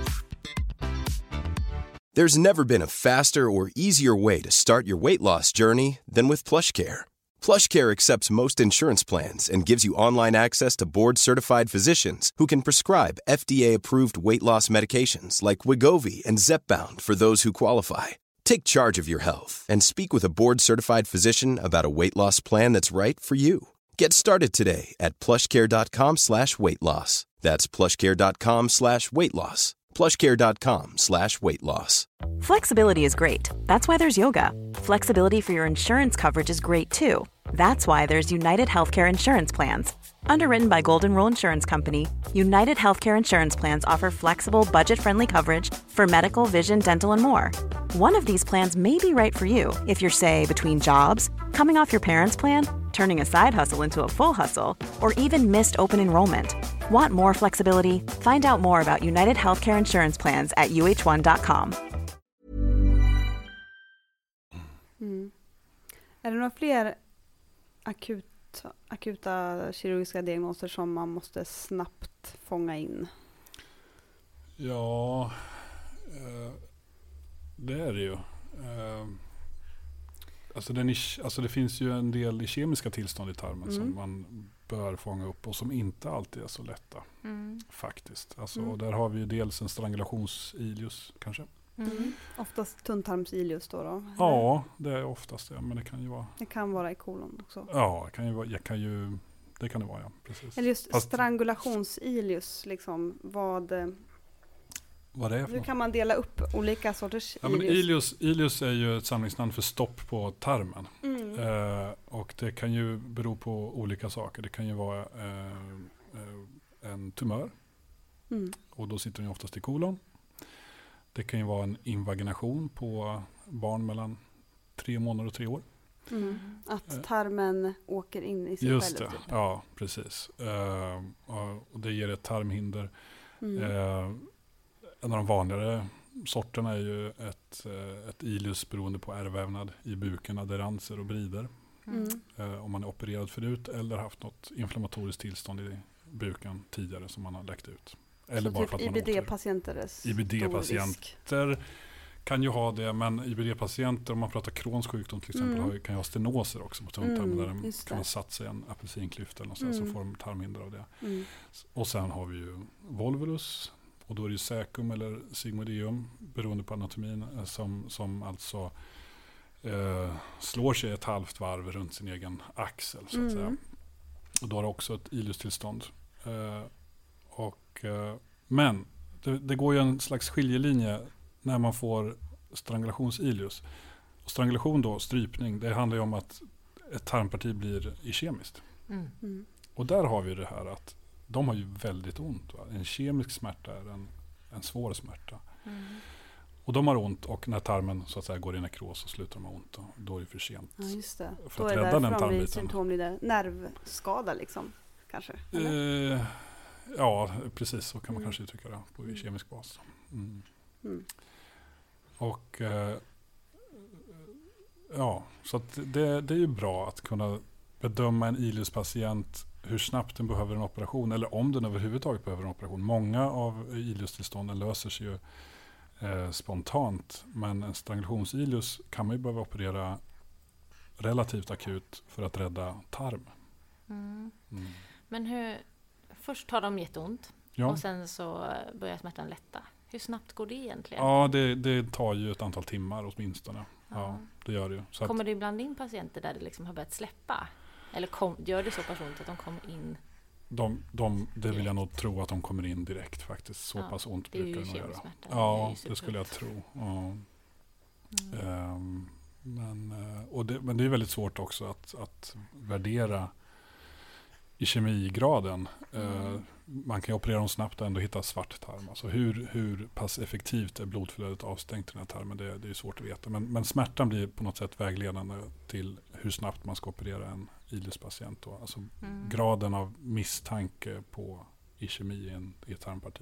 There's never been a faster or easier way to start your weight loss journey than with PlushCare. PlushCare accepts most insurance plans and gives you online access to board-certified physicians who can prescribe F D A-approved weight loss medications like Wegovy and Zepbound for those who qualify. Take charge of your health and speak with a board-certified physician about a weight loss plan that's right for you. Get started today at plushcare.com slash weight loss. That's plushcare.com slash weight loss. plushcare.com slash weight loss. Flexibility is great. That's why there's yoga. Flexibility for your insurance coverage is great too. That's why there's United Healthcare Insurance Plans. Underwritten by Golden Rule Insurance Company, United Healthcare Insurance Plans offer flexible, budget-friendly coverage for medical, vision, dental, and more. One of these plans may be right for you if you're, say, between jobs, coming off your parents' plan, turning a side hustle into a full hustle, or even missed open enrollment. Want more flexibility? Find out more about United Healthcare Insurance Plans at u h one dot com. Mm. Är det några fler akut, akuta kirurgiska diagnoser som man måste snabbt fånga in? Ja, eh, det är det ju. Eh, alltså, den är, alltså det finns ju en del kemiska tillstånd i tarmen mm. som man bör fånga upp och som inte alltid är så lätta. Mm. Faktiskt. Alltså, mm. och där har vi ju dels en strangulations-ilius kanske. Mm. Oftast tunntarms-ilius då, då? Ja, det är oftast det. Men det kan ju vara... Det kan vara i kolon också. Ja, det kan ju vara... Jag kan ju, det kan det vara, ja. Precis. Eller just Fast, strangulations-ilius, liksom. Vad... Vad det är för Hur något? kan man dela upp olika sorters ja, ilius? Men ilius? Ilius är ju ett samlingsnamn för stopp på tarmen. Mm. Eh, och det kan ju bero på olika saker. Det kan ju vara eh, en tumör. Mm. Och då sitter den oftast i kolon. Det kan ju vara en invagination på barn mellan tre månader och tre år. Mm. Att tarmen eh, åker in i sig just själv. Just det, typ. ja precis. Eh, och det ger ett tarmhinder. Mm. Eh, en av de vanligare sorterna är ju ett, ett ilius beroende på ärrvävnad i buken, adherenser och brider. Mm. Eh, om man är opererad förut eller haft något inflammatoriskt tillstånd i buken tidigare som man har läckt ut. Eller så bara typ för att I B D-patienter I B D-patienter kan ju ha det, men I B D-patienter, om man pratar Crohns sjukdom till exempel, mm. kan ju ha stenoser också på tunntarmen mm, där de kan ha satt sig en apelsinklyft eller något mm. så får de tarmhinder av det. Mm. Och sen har vi ju volvulus, och då är det ju cecum eller sigmoideum beroende på anatomin som, som alltså eh, slår sig ett halvt varv runt sin egen axel så att mm. säga. Och då har det också ett iliustillstånd. Eh, och, eh, men det, det går ju en slags skiljelinje när man får strangulationsilius. Och strangulation då, strypning, det handlar ju om att ett tarmparti blir ischemiskt. Mm. Mm. Och där har vi det här att de har ju väldigt ont. Va? En kemisk smärta är en, en svår smärta. Mm. Och de har ont, och när tarmen så att säga går i nekros så slutar de ha ont. Och då är det för sent. Ja, just det. För då att är rädda den tarmbiten. Symptom blir det nervskada liksom, kanske? Eh, ja, precis. Så kan man mm. kanske uttrycka det på kemisk bas. Mm. Mm. Och eh, ja, så att det, det är ju bra att kunna bedöma en iliuspatient hur snabbt den behöver en operation eller om den överhuvudtaget behöver en operation. Många av iliustillstånden löser sig ju eh, spontant, men en strangulationsilius kan man ju behöva operera relativt akut för att rädda tarm. Mm. Mm. Men hur först har de jätteont Ja. och sen så börjar smärtan lätta. Hur snabbt går det egentligen? Ja, det, det tar ju ett antal timmar åtminstone. Ja, Ja. det gör det ju. Så att, Kommer det ibland in patienter där det liksom har börjat släppa? Eller kom, gör det så pass ont att de kommer in? de, de, det vill jag nog tro att de kommer in direkt faktiskt. Så Ja, pass ont det är brukar ju det nog göra. kemsmärta. Det är Ja, ju det skulle superont. jag tro. Ja. Mm. Ehm, men, eh, och det, men det är väldigt svårt också att, att värdera i kemigraden. Eh, Mm. man kan ju operera dem snabbt och ändå hitta svart tarm. Alltså hur, hur pass effektivt är blodflödet avstängt i den här tarmen, det, det är svårt att veta. Men, men smärtan blir på något sätt vägledande till hur snabbt man ska operera en ileus-patient. Då. Alltså Mm. graden av misstanke på ischemi i, en, i ett tarmparti.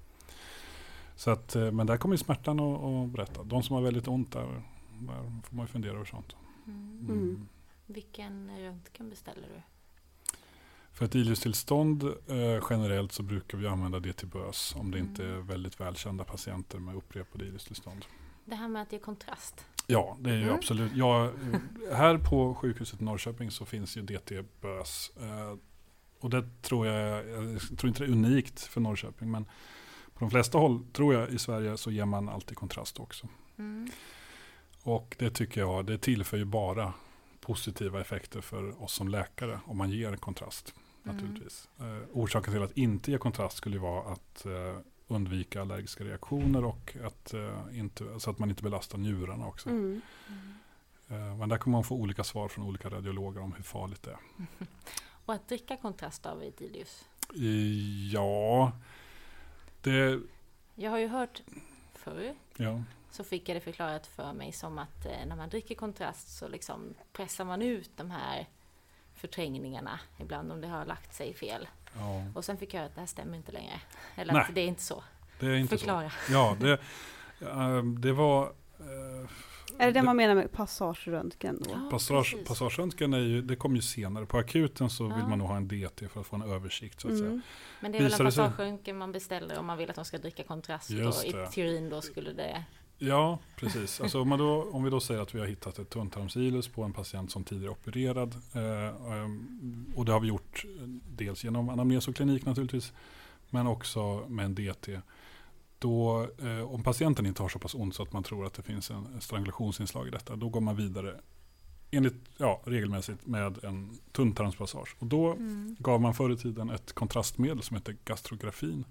Så att, eh, men där kommer ju smärtan att, att berätta. De som har väldigt ont där, där får man ju fundera över sånt. Mm. Mm. Vilken röntgen beställer du? För ett ileustillstånd eh, generellt så brukar vi använda det till bös om det Mm. inte är väldigt välkända patienter med upprepade ileustillstånd. Det här med att ge kontrast. Ja, det är ju Mm. absolut. Ja, här på sjukhuset i Norrköping så finns ju D T-bös. Eh, och det tror jag, jag tror inte det är unikt för Norrköping, men på de flesta håll tror jag i Sverige så ger man alltid kontrast också. Mm. Och det tycker jag, det tillför ju bara positiva effekter för oss som läkare om man ger kontrast. Naturligtvis. Eh, orsaken till att inte ge kontrast skulle ju vara att eh, undvika allergiska reaktioner och att, eh, inte, så att man inte belastar njurarna också. Mm. Mm. Eh, men där kommer man få olika svar från olika radiologer om hur farligt det är. Och att dricka kontrast av ett ileus. I, ja, det... Jag har ju hört förr Ja. så fick jag det förklarat för mig som att eh, när man dricker kontrast så liksom pressar man ut de här förträngningarna ibland om det har lagt sig fel. Ja, Och sen fick jag höra att det här stämmer inte längre. Eller Nej. att det är inte så. det är inte Förklara. så. Ja, det, eh, det var... eh, Är det det man menar med passageröntgen då? Ja, Passage, precis. passageröntgen är ju, det kommer ju senare. På akuten så vill Ja. man nog ha en D T för att få en översikt så att säga. Mm. Men det är väl Visar en det sig? passageröntgen man beställer om man vill att de ska dricka kontrast. Just Och det. i teorin då skulle det... Ja, precis. Alltså om, man då, om vi då säger att vi har hittat ett tunntarmsilus på en patient som tidigare är opererad. Eh, ehm, och det har vi gjort eh, dels genom anamnes och klinik naturligtvis. Men också med en D T. Då, eh, om patienten inte har så pass ont så att man tror att det finns en, en strangulationsinslag i detta. Då går man vidare enligt, ja, regelmässigt med en tunntarmspassage. Och då Mm. gav man förr i tiden ett kontrastmedel som heter gastrografin.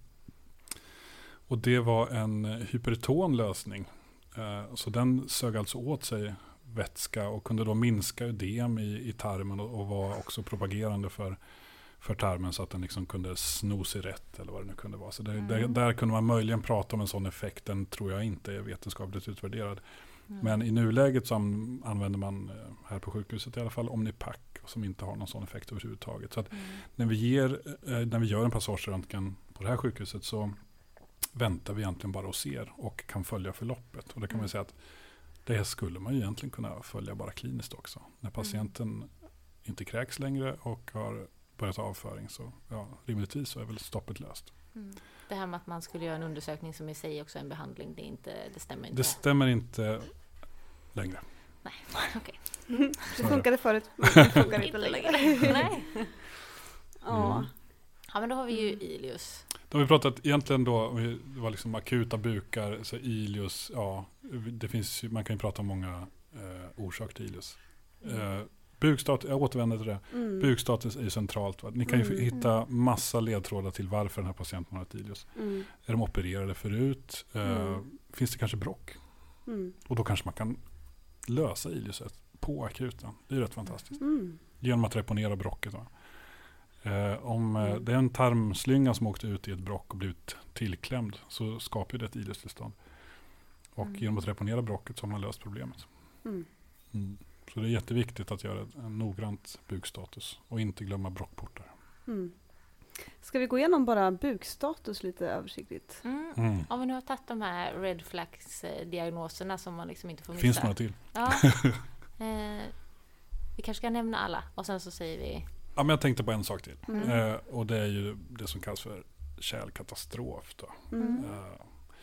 Och det var en hyperton lösning. Eh, så den sög alltså åt sig vätska och kunde då minska ödem i, i tarmen och, och var också propagerande för, för tarmen så att den liksom kunde sno sig rätt eller vad det nu kunde vara. Så det, Mm. där, där kunde man möjligen prata om en sån effekt. Den tror jag inte är vetenskapligt utvärderad. Mm. Men i nuläget så an- använder man eh, här på sjukhuset i alla fall Omnipac som inte har någon sån effekt överhuvudtaget. Så att Mm. när vi, ger, eh, när vi gör en passageröntgen på det här sjukhuset så väntar vi egentligen bara och ser och kan följa förloppet. Och det kan man Mm. säga att det skulle man ju egentligen kunna följa bara kliniskt också. När patienten inte kräks längre och har börjat ha avföring så ja, rimligtvis så är väl stoppet löst. Mm. Det här med att man skulle göra en undersökning som i sig också är en behandling, det, är inte, det stämmer inte. Det stämmer inte längre. Nej, okej. Det funkade förut, men det funkar inte Inte längre. längre. Nej. Ja. Mm. Ja, men då har vi ju ileus. Då har vi pratat egentligen då, om vi- det var liksom akuta bukar, så ileus, ja, det finns, ju- man kan ju prata om många eh, orsaker till ileus. Eh, bukstatus, jag återvänder till det. Mm. Bukstatus är ju centralt. Va? Ni kan ju Mm. hitta massa ledtrådar till varför den här patienten har ett ileus. Mm. Är de opererade förut? Eh, Mm. Finns det kanske bråck? Mm. Och då kanske man kan lösa ileuset på akuten. Det är ju rätt fantastiskt. Mm. Genom att reponera bråcket. Va? Eh, om eh, Mm. det är en tarmslynga som åkte ut i ett bråck och blivit tillklämd så skapar det ett ileustillstånd. Och Mm. genom att reponera bråcket så har man löst problemet. Mm. Mm. Så det är jätteviktigt att göra en noggrant bukstatus och inte glömma bråckportar. Mm. Ska vi gå igenom bara bukstatus lite översiktligt? Mm. Mm. Om vi nu har tagit de här red flags-diagnoserna som man liksom inte får missa. Finns det några till? Ja. eh, vi kanske ska nämna alla och sen så säger vi... Ja, men jag tänkte på en sak till. Mm. Eh, och det är ju det som kallas för kärlkatastrof. Då. Mm. Eh,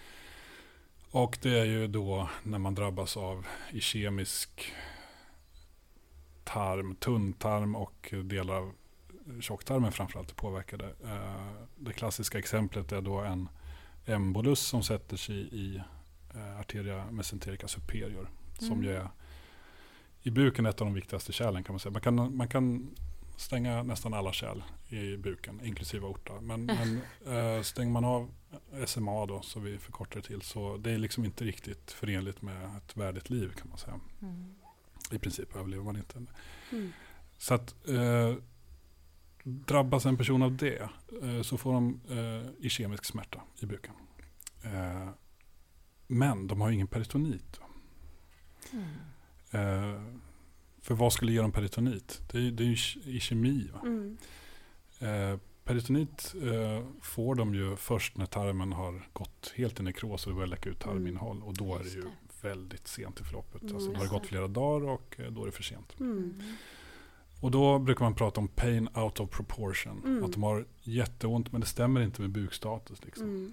och det är ju då när man drabbas av ischemisk tarm, tunntarm och delar av tjocktarmen framförallt är påverkade. Uh, det klassiska exemplet är då en embolus som sätter sig i uh, arteria mesenterica superior, mm. som ju är i buken ett av de viktigaste kärlen kan man säga. Man kan, man kan stänga nästan alla kärl i buken, inklusive aorta. Men, men uh, stänger man av S M A då, så vi förkortar det till, så det är liksom inte riktigt förenligt med ett värdigt liv kan man säga. Mm. I princip överlever man inte. Mm. Så att eh, drabbas en person av det eh, så får de eh, ischemisk smärta i buken. Eh, men de har ingen peritonit. Mm. Eh, för vad skulle ge dem peritonit? Det är, det är ju ischemi. Va? Mm. Eh, peritonit eh, får de ju först när tarmen har gått helt i nekros och det börjar läcka ut tarminnehåll. Mm. Och då är det ju väldigt sent i förloppet. Mm. Alltså, då har det gått flera dagar och eh, då är det för sent. Mm. Och då brukar man prata om pain out of proportion. Mm. Att de har jätteont, men det stämmer inte med bukstatus. Liksom. Mm.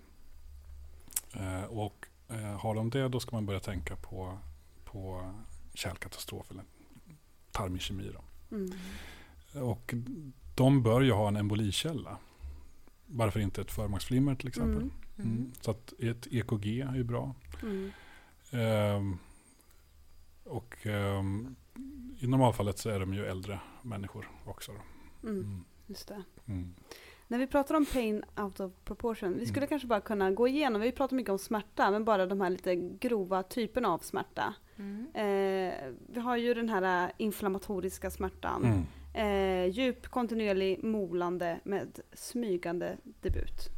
Eh, och eh, har de det, då ska man börja tänka på, på kärlkatastrof eller tarmischemi. Då. Mm. Och de bör ju ha en embolikälla. Varför inte ett förmaksflimmer till exempel. Mm. Mm. Mm. Så att ett E K G är ju bra. Mm. Um, och um, i normalfallet så är de ju äldre människor också. Då. Mm. Mm. Just det. Mm. När vi pratar om pain out of proportion, vi skulle mm. kanske bara kunna gå igenom, vi pratar mycket om smärta, men bara de här lite grova typerna av smärta. Mm. Eh, vi har ju den här inflammatoriska smärtan. Mm. Eh, djup, kontinuerlig, molande med smygande debut.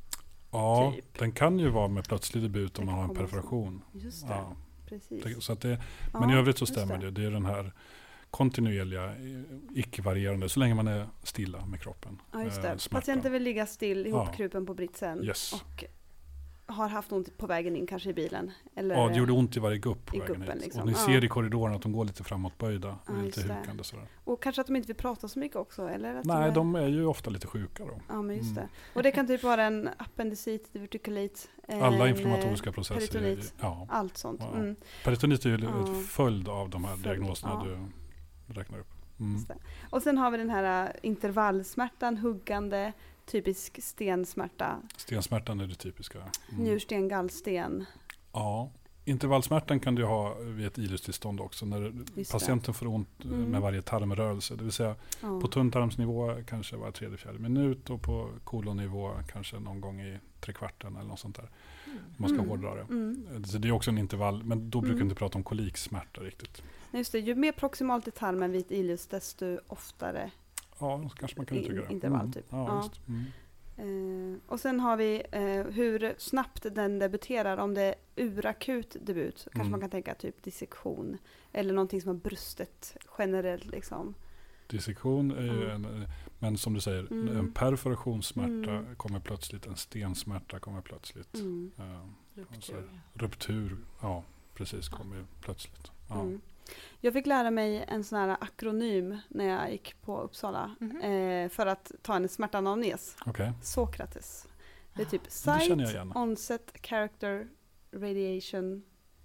Ja, typ. Den kan ju vara med plötslig debut om man har en perforation. Just det, ja. Precis. Så att det, men ja, i övrigt så stämmer det. det. Det är den här kontinuerliga, icke-varierande, så länge man är stilla med kroppen. Ja, just det. Eh, Patienten vill ligga still, ihopkrupen ja. på britsen. Yes. Och har haft ont på vägen in, kanske i bilen. Eller ja, det gjorde ont i varje gupp på i vägen guppen, hit. liksom. Och ni ja. ser i korridoren att de går lite framåtböjda ja, och lite hukande sådär. Och kanske att de inte vill prata så mycket också, eller? Att Nej, de är... de är ju ofta lite sjuka då. Ja, men just mm. det. Och det kan typ vara en appendicit, divertikulit, alla inflammatoriska processer. Peritonit, ja. allt sånt. Ja. Mm. Peritonit är ju ja. ett följd av de här följd. diagnoserna ja. du räknar upp. Mm. Och sen har vi den här intervallsmärtan, huggande, typisk stensmärta. Stensmärtan är det typiska. Mm. Njursten, gallsten. Ja, intervallsmärtan kan du ha vid ett ilustillstånd också. När Just patienten det. får ont mm. med varje tarmrörelse. Det vill säga ja. på tunntarmsnivå kanske var tredje, fjärde minut och på kolonnivå kanske någon gång i tre kvarten eller något sånt där. Mm. Man ska mm. hårdra det. Mm. Så det är också en intervall, men då brukar mm. inte prata om koliksmärta riktigt. Just det, ju mer proximalt i tarmen vid ett ilus, desto oftare ja, så kanske man kan uttrycka det. intervall mm. typ. Ja, ja. Just. Mm. Eh, och sen har vi eh, hur snabbt den debuterar. Om det är urakut debut så kanske mm. man kan tänka typ dissektion eller någonting som har brustet generellt liksom. Dissektion är ju mm. en, men som du säger, mm. en perforationssmärta mm. kommer plötsligt, en stensmärta kommer plötsligt. Mm. Uh, ruptur. Ruptur, ja precis, kommer ju plötsligt. Ja. Mm. Jag fick lära mig en sån här akronym när jag gick på Uppsala mm-hmm. eh, för att ta en smärtanamnes. Okay. Sokrates. Det är typ det site, onset, character, radiation,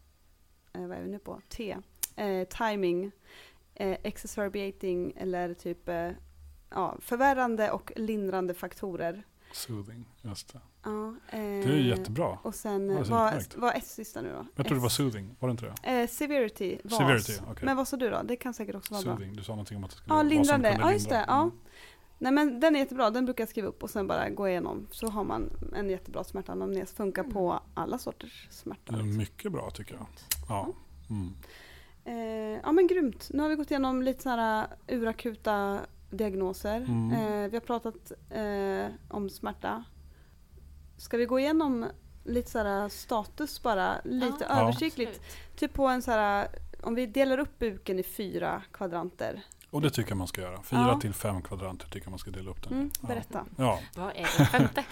eh, vad är vi nu på? T. Eh, timing, eh, exacerbating eller typ eh, ja, förvärrande och lindrande faktorer. Soothing, just det. Ja, eh, det är ju jättebra. Och sen, vad var S sista nu då? Jag tror det var soothing, var det inte det? Eh, severity var Severity, okay. Men vad sa du då? Det kan säkert också vara soothing. bra. Du sa någonting om att det skulle ja, vara lindrande. lindra. Ja, just det. Mm. Ja. Nej, men den är jättebra. Den brukar jag skriva upp och sen bara gå igenom. Så har man en jättebra smärtanamnes. Funkar mm. på alla sorters smärta. Det är mycket bra tycker jag. Ja. Mm. Eh, ja, men grymt. Nu har vi gått igenom lite så här urakuta diagnoser. Mm. Eh, vi har pratat eh, om smärta. Ska vi gå igenom lite så här status bara, lite ja, översiktligt. Ja. Typ på en så här, om vi delar upp buken i fyra kvadranter. Och det tycker jag man ska göra. Fyra ja. till fem kvadranter tycker jag man ska dela upp den. Mm, berätta. Ja. Vad är det femte?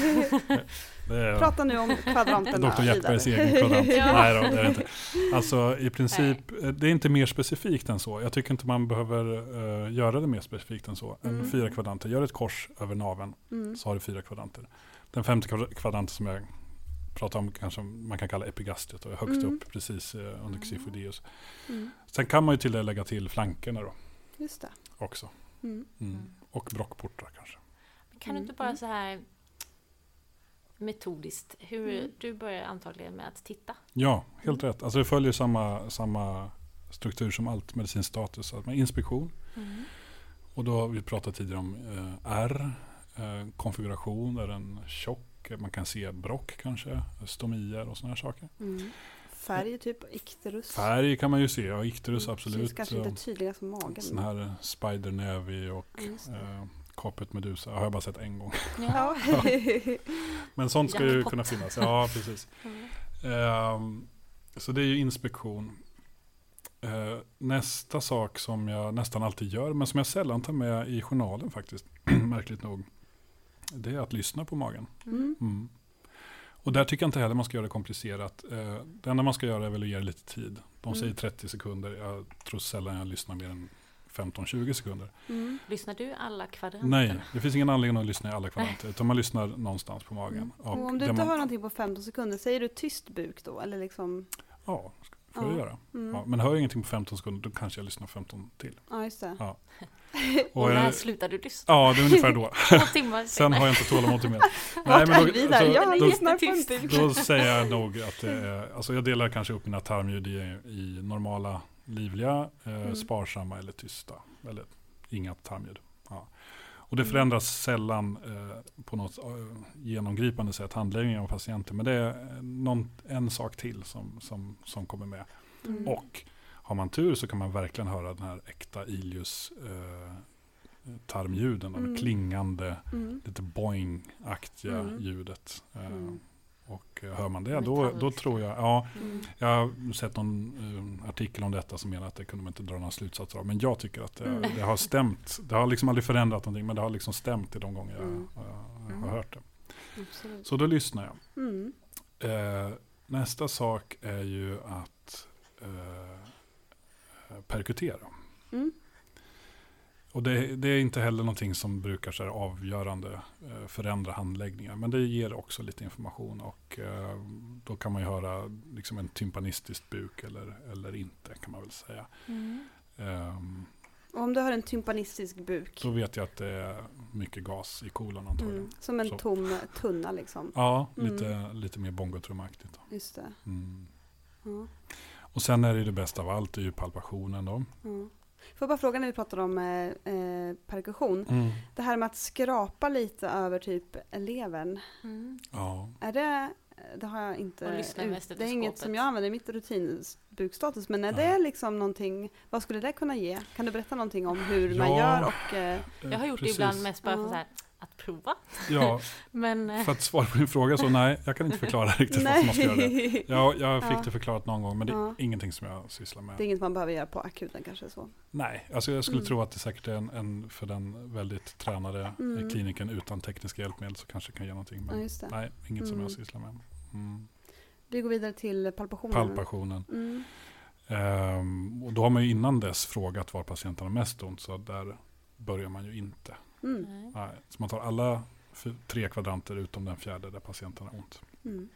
det är, Prata nu om kvadranterna. doktor Jeppbergs egen kvadrant. ja. Nej då, det är inte. Alltså i princip, Nej. det är inte mer specifikt än så. Jag tycker inte man behöver uh, göra det mer specifikt än så. Mm. Fyra kvadranter. Gör ett kors över naveln mm. så har du fyra kvadranter. Den femte kvadranten som jag pratar om kanske man kan kalla epigastriet och högst mm. upp precis uh, under xiphoideus. Mm. Sen kan man ju till det lägga till flankerna då. Just det. Också. Mm. Mm. Och brockportar kanske. Kan du inte bara så här metodiskt, hur mm. du börjar antagligen med att titta? Ja, helt rätt. Alltså det följer samma, samma struktur som allt medicinsk status. Alltså med inspektion. Mm. Och då har vi pratat tidigare om eh, R, eh, konfiguration, är den tjock, man kan se brock kanske, stomier och såna här saker. Mm. Färg, typ ikterus. Färg kan man ju se, ja, ikterus mm. absolut. Det kanske inte tydliga som magen. Sån här spidernävi och eh, kapet medusa har jag bara sett en gång. Ja. Ja. Men sånt ska ju kunna finnas. Ja, precis. Mm. Um, så det är ju inspektion. Uh, nästa sak som jag nästan alltid gör, men som jag sällan tar med i journalen faktiskt, märkligt nog, det är att lyssna på magen. Mm. Mm. Och där tycker jag inte heller man ska göra det komplicerat. Uh, det enda man ska göra är väl att ge det lite tid. De säger mm. trettio sekunder. Jag tror sällan jag lyssnar mer än femton till tjugo sekunder. Mm. Lyssnar du alla kvadranter? Nej, det finns ingen anledning att lyssna i alla kvadranter. Utan man lyssnar någonstans på magen. Mm. Och, och om du inte man... hör någonting på femton sekunder, säger du tyst buk då? Eller liksom... Ja, får jag ja. göra. Mm. Ja, men hör jag ingenting på femton sekunder, då kanske jag lyssnar femton till. Ja, just det. Ja. Och, och när jag... slutar du lyssna? Ja, det är ungefär då. timmar Sen har jag inte tålamod till mer. Nej, men då, då, alltså, jag då, då, då säger jag nog att det är, alltså jag delar kanske upp mina tarmljud i, i normala, livliga, eh, mm. sparsamma eller tysta. Eller inga tarmljud. Ja. Och det förändras sällan eh, på något eh, genomgripande sätt, handläggningen av patienten. Men det är någon, en sak till som, som, som kommer med. Mm. Och har man tur så kan man verkligen höra den här äkta Ilius eh, tarmljuden. Mm. Det klingande, mm. lite boing-aktiga mm. ljudet. Eh, mm. Och uh, hör man det, då, då tror jag, ja, mm. jag har sett någon uh, artikel om detta som menar att det kunde man inte dra några slutsatser av. Men jag tycker att det, mm. det har stämt. Det har liksom aldrig förändrat någonting, men det har liksom stämt i de gånger jag mm. uh, mm. har hört det. Absolut. Så då lyssnar jag. Mm. Uh, nästa sak är ju att uh, perkutera. Mm. Och det, det är inte heller någonting som brukar så här avgörande eh, förändra handläggningar. Men det ger också lite information. Och eh, då kan man ju höra liksom en tympanistisk buk eller, eller inte, kan man väl säga. Mm. Um, och om du har en tympanistisk buk? Då vet jag att det är mycket gas i kolon antagligen. Mm. Som en så. tom tunna liksom? Ja, lite, mm. lite mer bongotrummaktigt. Just det. Mm. Mm. Och sen är det det bästa av allt, det är ju palpationen då. Mm. Får jag bara fråga när vi pratar om eh, perkussion. Mm. Det här med att skrapa lite över typ levern. Mm. Ja. Är det, det har jag inte, ut, det är inget som jag använder i mitt rutinbukstatus. Men är ja. det liksom någonting, vad skulle det kunna ge? Kan du berätta någonting om hur ja. man gör? Och, eh, jag har gjort precis. det ibland mest bara för så här, att prova. Ja, men, för att svara på din fråga så nej, jag kan inte förklara riktigt vad som man ska göra det. Jag, jag fick ja. det förklarat någon gång, men det är ja. ingenting som jag sysslar med. Det är inget man behöver göra på akuten kanske så? Nej, alltså jag skulle mm. tro att det säkert är en, en för den väldigt tränade mm. kliniken utan tekniska hjälpmedel så kanske kan ge någonting. Men ja, nej, inget mm. som jag sysslar med. Mm. Vi går vidare till palpationen. Palpationen. Mm. Um, och då har man ju innan dess frågat var patienten har mest ont, så där börjar man ju inte. Mm. Nej, så man tar alla f- tre kvadranter utom den fjärde där patienten har ont. Mm.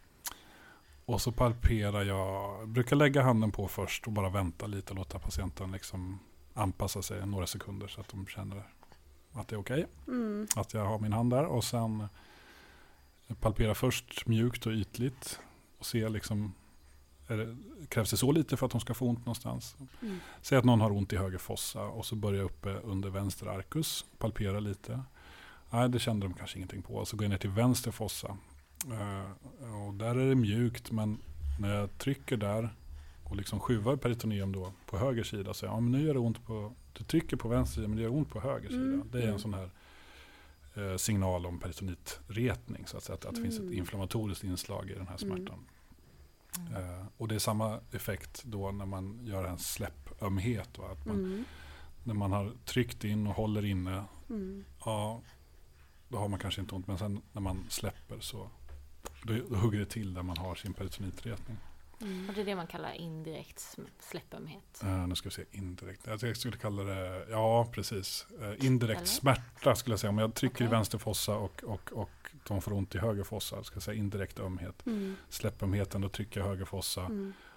Och så palperar jag, brukar lägga handen på först och bara vänta lite och låta patienten liksom anpassa sig några sekunder så att de känner att det är okej. Okay. Mm. Att jag har min hand där och sen palpera först mjukt och ytligt och se liksom, är det, krävs det så lite för att de ska få ont någonstans. Mm. Säg att någon har ont i höger fossa och så börjar jag uppe under vänster arkus, palpera lite. Nej, det kände de kanske ingenting på. Så går jag ner till vänster fossa. Uh, och där är det mjukt, men när jag trycker där och liksom skjuvar peritoneum då på höger sida så ja, men nu gör det ont på, du trycker på vänster sida men det gör ont på höger sida. Mm. Det är en sån här uh, signal om peritonitretning så att säga, att, att det mm. finns ett inflammatoriskt inslag i den här smärtan. Mm. Uh, och det är samma effekt då när man gör en släppömhet. Då, att man, mm. när man har tryckt in och håller inne, mm. ja, då har man kanske inte ont. Men sen när man släpper så då, då hugger det till där man har sin peritonitretning. Mm. Och det är det man kallar indirekt släppömhet. Uh, nu ska vi se, indirekt. Jag skulle kalla det, ja precis. Uh, indirekt Eller? smärta skulle jag säga. Om jag trycker okay. i vänster fossa och, och, och de får ont i höger fossa, ska jag säga indirekt ömhet. Mm. Släppömheten, då trycker jag höger fossa. Mm.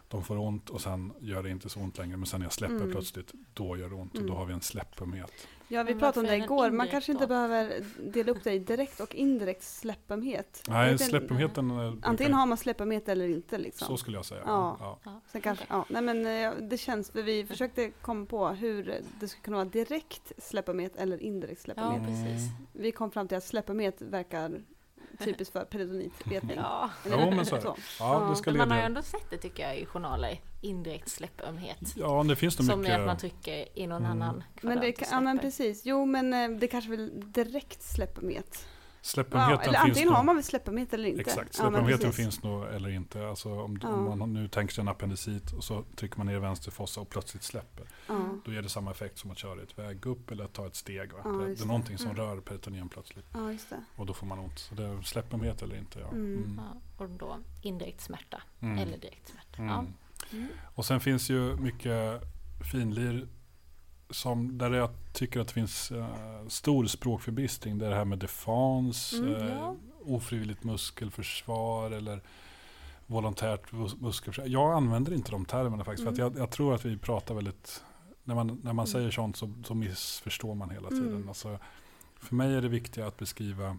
de får ont och sen gör det inte så ont längre. Men sen när jag släpper mm. plötsligt, då gör det ont. Mm. Och då har vi en släppömhet. Ja, vi pratade om det igår. Man kanske inte då? behöver dela upp det i direkt och indirekt släppömhet. Nej, släppömheten... Antingen har man släppömhet eller inte. Liksom. Så skulle jag säga. Ja. Ja. Ja. Sen kanske, ja. Nej, men det känns, för vi försökte komma på hur det skulle kunna vara direkt släppömhet eller indirekt släppömhet. Ja, precis. Vi kom fram till att släppömhet verkar typiskt för peritonitretning. Ja. Jo, men så är det. Ja, det ska men man har ju leda. ändå sett det, tycker jag, i journaler. Indirekt släppömhet. Ja, det finns nog som mycket... är att man trycker i någon mm. annan kvadrat. Men det kan, ja, men precis. Jo, men det kanske väl direkt släppömhet. Släppömheten ja, eller finns antingen nog... har man väl släppömhet eller inte. Exakt, ja, släppömheten finns nog eller inte. Alltså om, ja. om man nu tänker sig en appendicit och så trycker man ner vänster fossa och plötsligt släpper. Ja. Då ger det samma effekt som att köra ett väg upp eller att ta ett steg. Va? Ja, det, det är någonting som mm. rör peritoneum plötsligt. Ja, just det. Och då får man ont. Så det är släppömhet eller inte. Ja. Mm. Mm. Ja, och då indirekt smärta Mm. eller direkt smärta. Mm. Ja. Mm. Och sen finns ju mycket finlir som, där jag tycker att det finns uh, stor språkförbistring. Det är det här med defens, Mm, uh, ja. ofrivilligt muskelförsvar eller volontärt muskelförsvar. Jag använder inte de termerna faktiskt. Mm. För att jag, jag tror att vi pratar väldigt... När man, när man Mm. säger sånt så, så missförstår man hela tiden. Mm. Alltså, för mig är det viktiga att beskriva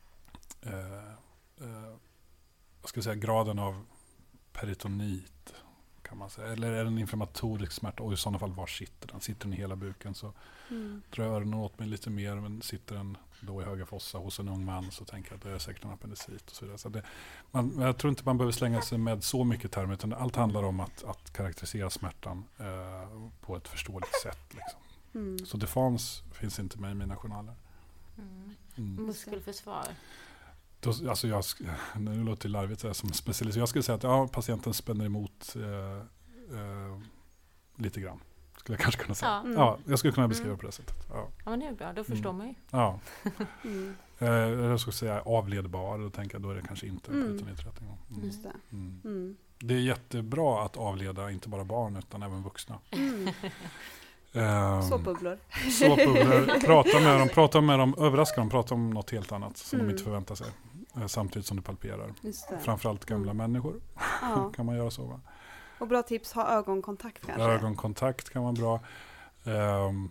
uh, uh, vad ska jag säga, graden av peritonit. Kan man säga. Eller är det en inflammatorisk smärta? Och i sådana fall, var sitter den? Sitter den i hela buken så Mm. drar öronen åt mig lite mer. Men sitter den då i höga fossa hos en ung man så tänker jag att det är säkert en appendicit. Och så vidare. Så det, man, jag tror inte man behöver slänga sig med så mycket termer. Utan allt handlar om att, att karaktärisera smärtan eh, på ett förståeligt sätt. Liksom. Mm. Så defens finns inte med i mina journaler. Mm. Mm. Muskelförsvar. Då, alltså jag, nu låter det larvigt så här, som specialist. Jag skulle säga att ja, patienten spänner emot eh, eh, lite grann. Skulle jag kanske kunna säga. Ja. Mm. Ja, jag skulle kunna beskriva Mm. på det sättet. Ja. Ja, men det är bra. Då förstår Mm. man ju. Ja. Mm. Eh, jag skulle säga avledbar. Då tänker jag då är det kanske inte Mm. peritonitretning. Mm. Just det. Mm. Mm. Det är jättebra att avleda inte bara barn utan även vuxna. Mm. Um, Såpbubblor. Såpbubblor. Prata med dem, prata med dem, överraska dem, prata om något helt annat som Mm. de inte förväntar sig. Eh, samtidigt som du palperar. Just det. Framförallt gamla Mm. människor Ja. kan man göra så. Va? Och bra tips, ha ögonkontakt kanske. Ögonkontakt kan vara bra. Um,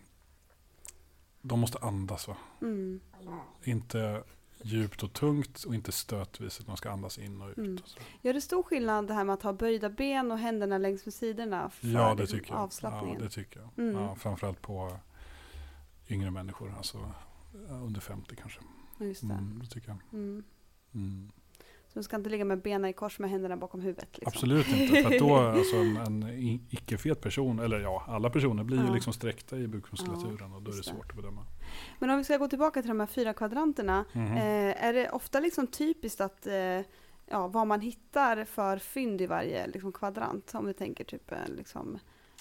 de måste andas, va? Mm. Inte djupt och tungt och inte stötvis. De ska andas in och ut. Mm. Och så. Gör det stor skillnad det här med att ha böjda ben och händerna längs med sidorna för Ja, det liksom tycker jag. avslappningen? Ja, det tycker jag. Mm. Ja, framförallt på yngre människor. Alltså under femtio kanske. Ja, just det. Mm, det tycker jag. Mm. Mm. Så du ska inte ligga med benen i kors med händerna bakom huvudet? Liksom. Absolut inte. För att då alltså en, en i- icke-fet person, eller ja, alla personer blir ju Ja. liksom sträckta i bukmuskulaturen Ja, och då är det just det. svårt att bedöma. Men om vi ska gå tillbaka till de här fyra kvadranterna. Mhm. Eh, är det ofta liksom typiskt att eh, ja, vad man hittar för fynd i varje liksom, kvadrant? Om vi tänker typ eh, liksom,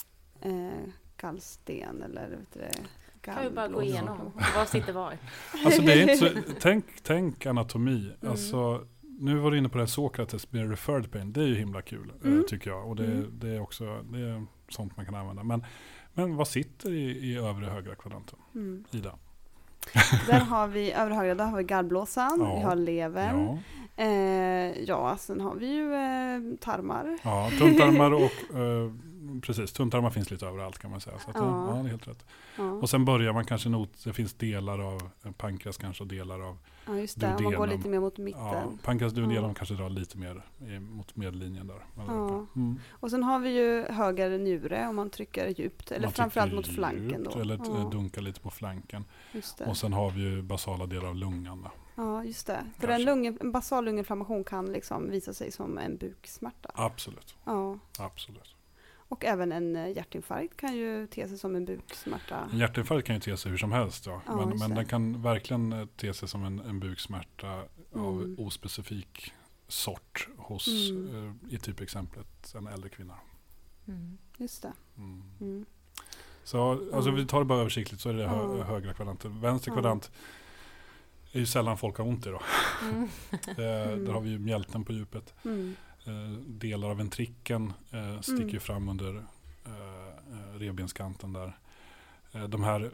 eh, gallsten eller vet du det, Kan vi bara gå gallblåsa. igenom. Vad sitter var? Alltså det är inte så, tänk, tänk anatomi. Mm. Alltså, nu var du inne på det här Sokrates med referred pain. Det är ju himla kul, eh, Mm. tycker jag. Och det, Mm. det är också det är sånt man kan använda. Men, men vad sitter i, i övre högra kvadranten? Mm. Ida? Där har vi övre högra, där har vi gallblåsan, Ja. vi har levern. Ja. Eh, ja, sen har vi ju eh, tarmar. Ja, tunntarmar och eh, precis, tunntarmar finns lite överallt kan man säga. Så att, Ja. ja, det är helt rätt. Ja, Och sen börjar man kanske not, det finns delar av eh, pankreas kanske och delar av ja just det. Om man går duodenum. lite mer mot mitten. ja, pankreas duodenum Ja. kanske drar lite mer i, mot medellinjen där. Ja. Mm. Och sen har vi ju höger njure om man trycker djupt. Eller Man framförallt trycker mot flanken då. djupt Eller ja, ja. dunkar lite på flanken. just det. Och sen har vi ju basala delar av lungan. Då. Ja, just det. För Kanske. en, lung, en basal lunginflammation kan liksom visa sig som en buksmärta. Absolut, Ja. absolut. Och även en eh, hjärtinfarkt kan ju te sig som en buksmärta. En hjärtinfarkt kan ju te sig hur som helst. Ja. Ja, men just men det. den kan verkligen eh, te sig som en, en buksmärta av Mm. ospecifik sort hos, Mm. eh, i typexemplet, en äldre kvinna. Mm. Just det. Mm. Mm. Så alltså, Ja. vi tar det bara översiktligt så är det hö- Ja. högra kvadranten. Vänster Ja. kvadrant är ju sällan folk har ont i då. Mm. Eh, Mm. Där har vi ju mjälten på djupet. Mm. Eh, delar av ventrikeln eh, sticker Mm. ju fram under eh, eh, revbenskanten där. Eh, de här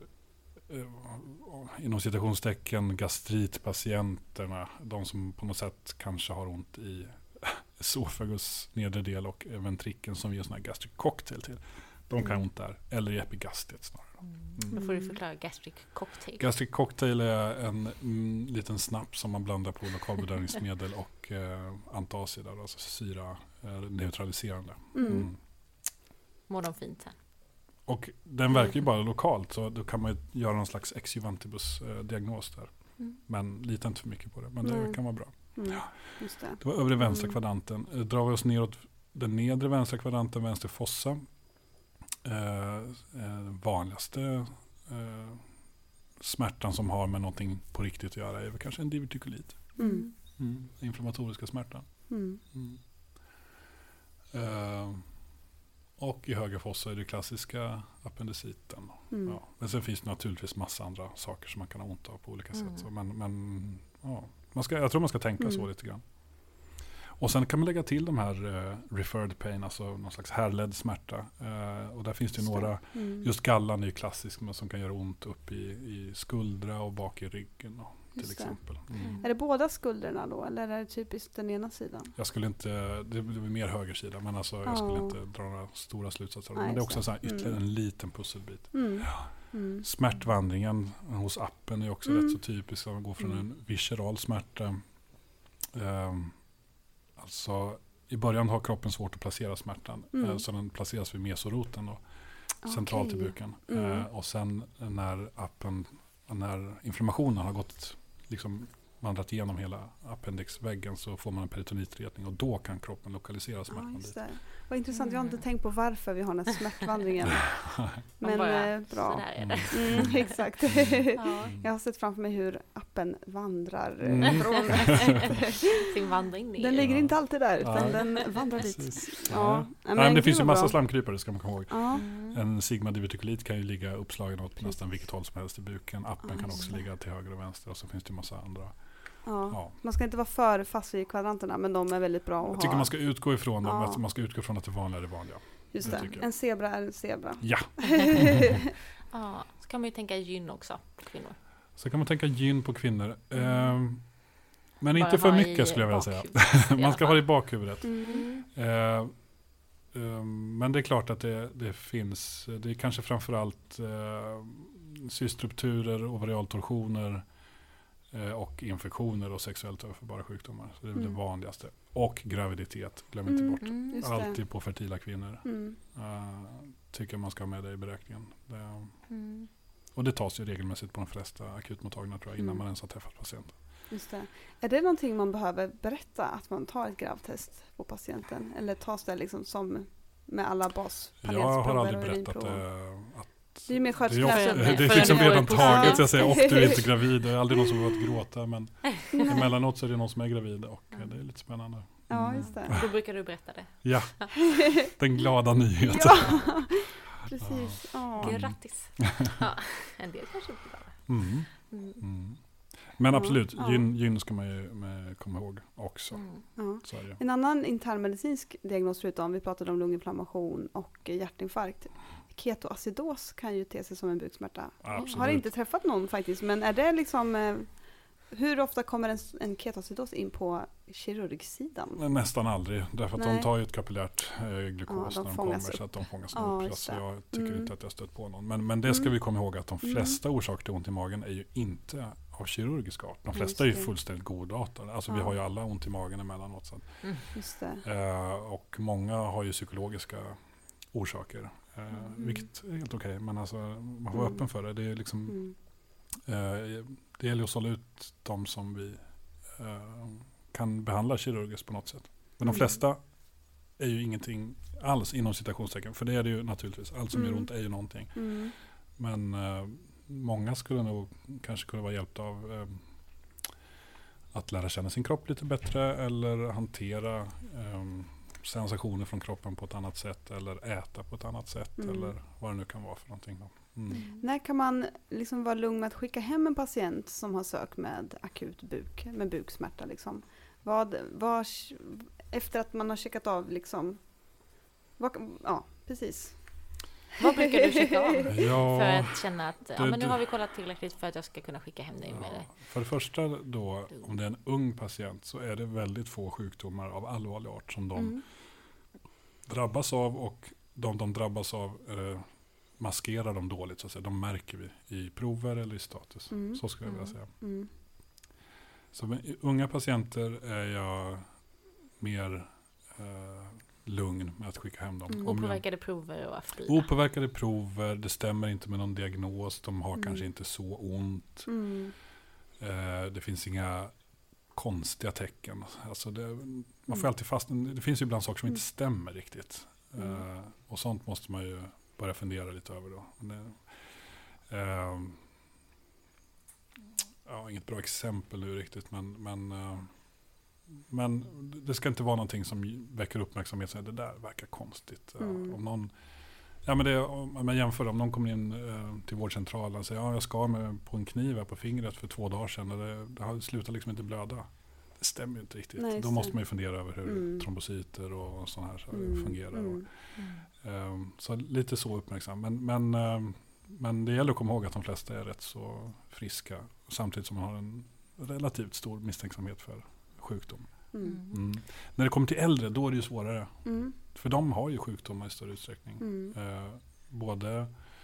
eh, inom citationstecken gastritpatienterna, de som på något sätt kanske har ont i esophagus nedre del och ventrikeln som vi gör sån här gastric cocktail till. De kan ha ont där. Eller i epigastriet snarare. Mm. Då får du förklara gastric cocktail. Gastric cocktail är en mm, liten snaps som man blandar på lokalbedövningsmedel och eh, antacida, alltså syra eh, neutraliserande. Mm. Mm. Mår de fint sen? Och den verkar ju bara lokalt, så då kan man ju göra någon slags ex juvantibus eh, diagnos där. Mm. Men lita inte för mycket på det, men det Mm. kan vara bra. Mm. Ja. Just det. Det var övre vänstra Mm. kvadranten. Eh, drar vi oss neråt den nedre vänstra kvadranten, vänster fossa. Eh, eh, vanligaste eh, smärtan som har med någonting på riktigt att göra är väl kanske en divertikulit. Mm. Mm. Inflammatoriska smärtan. Mm. Mm. Eh, och i höger fossa är det klassiska appendiciten. Mm. Ja. Men sen finns det naturligtvis massa andra saker som man kan ha ont av på olika Mm. sätt. Så, men men ja, man ska, jag tror man ska tänka Mm. så lite grann. Och sen kan man lägga till de här uh, referred pain, alltså någon slags härledd smärta. Uh, och där finns det ju några, Mm. just gallan är ju klassisk, men som kan göra ont upp i, i skuldra och bak i ryggen och, till Just det. exempel. Mm. Är det båda skulderna då, eller är det typiskt den ena sidan? Jag skulle inte, det blir mer högersida, men alltså jag Ja. skulle inte dra några stora slutsatser. Nej, Men det är just också det. så här ytterligare Mm. en liten pusselbit. Mm. Mm. Smärtvandringen hos appen är också Mm. rätt så typisk. Man går från Mm. en visceral smärta. Um, alltså i början har kroppen svårt att placera smärtan. Mm. Uh, så den placeras vid mesoroten och centralt i Okej. buken. Mm. Uh, och sen när appen, när inflammationen har gått liksom vandrat igenom hela appendixväggen, så får man en peritonitretning och då kan kroppen lokalisera Ja, smärtan just dit. det. Vad intressant, jag har inte Mm. tänkt på varför vi har den här smärtvandringen. Men bara, eh, bra. Sådär är det. Mm, exakt. Ja. Jag har sett framför mig hur appen vandrar eh, Mm. från... Sin vandring ner. Den ligger Ja. inte alltid där, utan Ja. den vandrar dit. Precis. Ja. Ja. Ja, Nej, men det gud finns ju vad massa bra. slamkrypare, ska man komma ihåg. Ja. Mm. En sigma divertikulit kan ju ligga uppslagen åt Precis. nästan vilket håll som helst i buken. Appen Ja, kan just också det. ligga till höger och vänster, och så finns det ju massa andra. Ja. Ja. Man ska inte vara för fast vid kvadranterna, men de är väldigt bra att Jag tycker ha. man ska utgå ifrån dem, Ja. att man ska utgå från att det vanliga är det vanliga. Just det det, tycker jag. en zebra är en zebra. Ja, Ja, så kan man ju tänka gyn också på kvinnor. så kan man tänka gyn på kvinnor. Mm. Ehm, men Bara inte för ha mycket i skulle jag vilja säga. bakhuvudet i alla Man ska fall. ha det i bakhuvudet. Mm. Eh, ehm, men det är klart att det, det finns, det är kanske framförallt eh, cyststrukturer, ovarialtorsioner eh, och infektioner och sexuellt överförbara sjukdomar. Så det är väl Mm. det vanligaste. Och graviditet, glöm inte Mm. bort. Mm. Just det. Alltid på fertila kvinnor. Mm. Uh, tycker man ska ha med det i beräkningen. Det, Mm. och det tas ju regelmässigt på de flesta akutmottagningar, tror jag, innan Mm. man ens har träffat patienten. Just det. Är det någonting man behöver berätta, att man tar ett gravtest på patienten? Eller tas det liksom som med alla baspanelsprover Jag har aldrig och berättat urinprov? det. Att Det är mer det är, ofta, självklart. det är För liksom en redan positiv- taget. Jag säger, och du är inte gravid. Det är aldrig någon som har varit gråta, men emellanåt så är det någon som är gravid, och eh, det är lite spännande. Ja, Mm. just det. Då brukar du berätta det. Ja, den glada nyheten. Ja, precis. Ja. Mm. Grattis. Ja, en del kanske inte bara. Mm. Mm. Mm. Men Ja, absolut, ja. gyn, gyn ska man ju med, komma ihåg också. Mm. Ja. Så är det. En annan internmedicinsk diagnos, förutom vi pratade om lunginflammation och hjärtinfarkt. Ketoacidos kan ju te sig som en buksmärta. Absolut. Har inte träffat någon faktiskt, men är det liksom... eh, Hur ofta kommer en, en ketoacidos in på kirurgsidan? Men nästan aldrig, därför att de Nej. tar ju ett kapillärt eh, glukos Ja, de när de fångas kommer, upp. så att de fångas Ja, upp. just Så det. jag tycker Mm. inte att jag stött på någon. Men, men det ska Mm. vi komma ihåg, att de Mm. flesta orsaker till ont i magen är ju inte av kirurgisk art. De Just flesta är ju det. fullständigt godartade. Alltså vi Ja. har ju alla ont i magen emellanåt. Så att, Just det. eh, och många har ju psykologiska orsaker. Eh, Mm. Vilket är helt okej, men alltså, man får vara Mm. öppen för det. Det är liksom, Mm. eh, det gäller att sålla ut de som vi eh, kan behandla kirurgiskt på något sätt. Men de Mm. flesta är ju ingenting alls inom citationstecken. För det är det ju naturligtvis. Allt som Mm. gör ont är ju någonting. Mm. Men eh, många skulle nog kanske kunna vara hjälpta av eh, att lära känna sin kropp lite bättre. Eller hantera eh, sensationer från kroppen på ett annat sätt. Eller äta på ett annat sätt. Mm. Eller vad det nu kan vara för någonting. Då. Mm. När kan man liksom vara lugn med att skicka hem en patient som har sökt med akut buk, med buksmärta? Liksom? Vad, vad, efter att man har checkat av, liksom, vad, ja, precis. Vad brukar du checka av Ja, för att känna att ja, det- men nu har vi kollat tillräckligt för att jag ska kunna skicka hem dig med det? För det första då, om det är en ung patient så är det väldigt få sjukdomar av allvarlig art som de Mm. drabbas av, och de de drabbas av eh, maskerar de dåligt så att säga. De märker vi i prover eller i status. Mm. Så skulle jag vilja säga. Mm. Så med unga patienter är jag mer eh, lugn med att skicka hem dem. Mm. Om jag- Opåverkade prover och afbrida. Opåverkade prover, det stämmer inte med någon diagnos, de har Mm. kanske inte så ont. Mm. Eh, det finns inga konstiga tecken. Alltså det, man får Mm. alltid fast, det finns ju ibland saker som Mm. inte stämmer riktigt. Mm. Eh, och sånt måste man ju börja fundera lite över då. Men det, eh, ja, inget bra exempel nu riktigt, men, men, eh, men det ska inte vara någonting som väcker uppmärksamhet. Så här, det där verkar konstigt. Ja, Mm. om någon, ja, men det, om man jämför, om någon kommer in eh, till vårdcentralen och säger ja, jag skar mig på en kniv här på fingret för två dagar sedan och det, det har slutat liksom inte blöda. Det stämmer ju inte riktigt. Nej, just Då måste det. man ju fundera över hur Mm. trombocyter och sådana här saker Mm. fungerar. Och, Mm. Mm. ehm, så lite så uppmärksam. Men, men, ehm, men det gäller att komma ihåg att de flesta är rätt så friska. Samtidigt som man har en relativt stor misstänksamhet för sjukdom. Mm. Mm. När det kommer till äldre, då är det ju svårare. Mm. För de har ju sjukdomar i större utsträckning. Mm. Eh, både,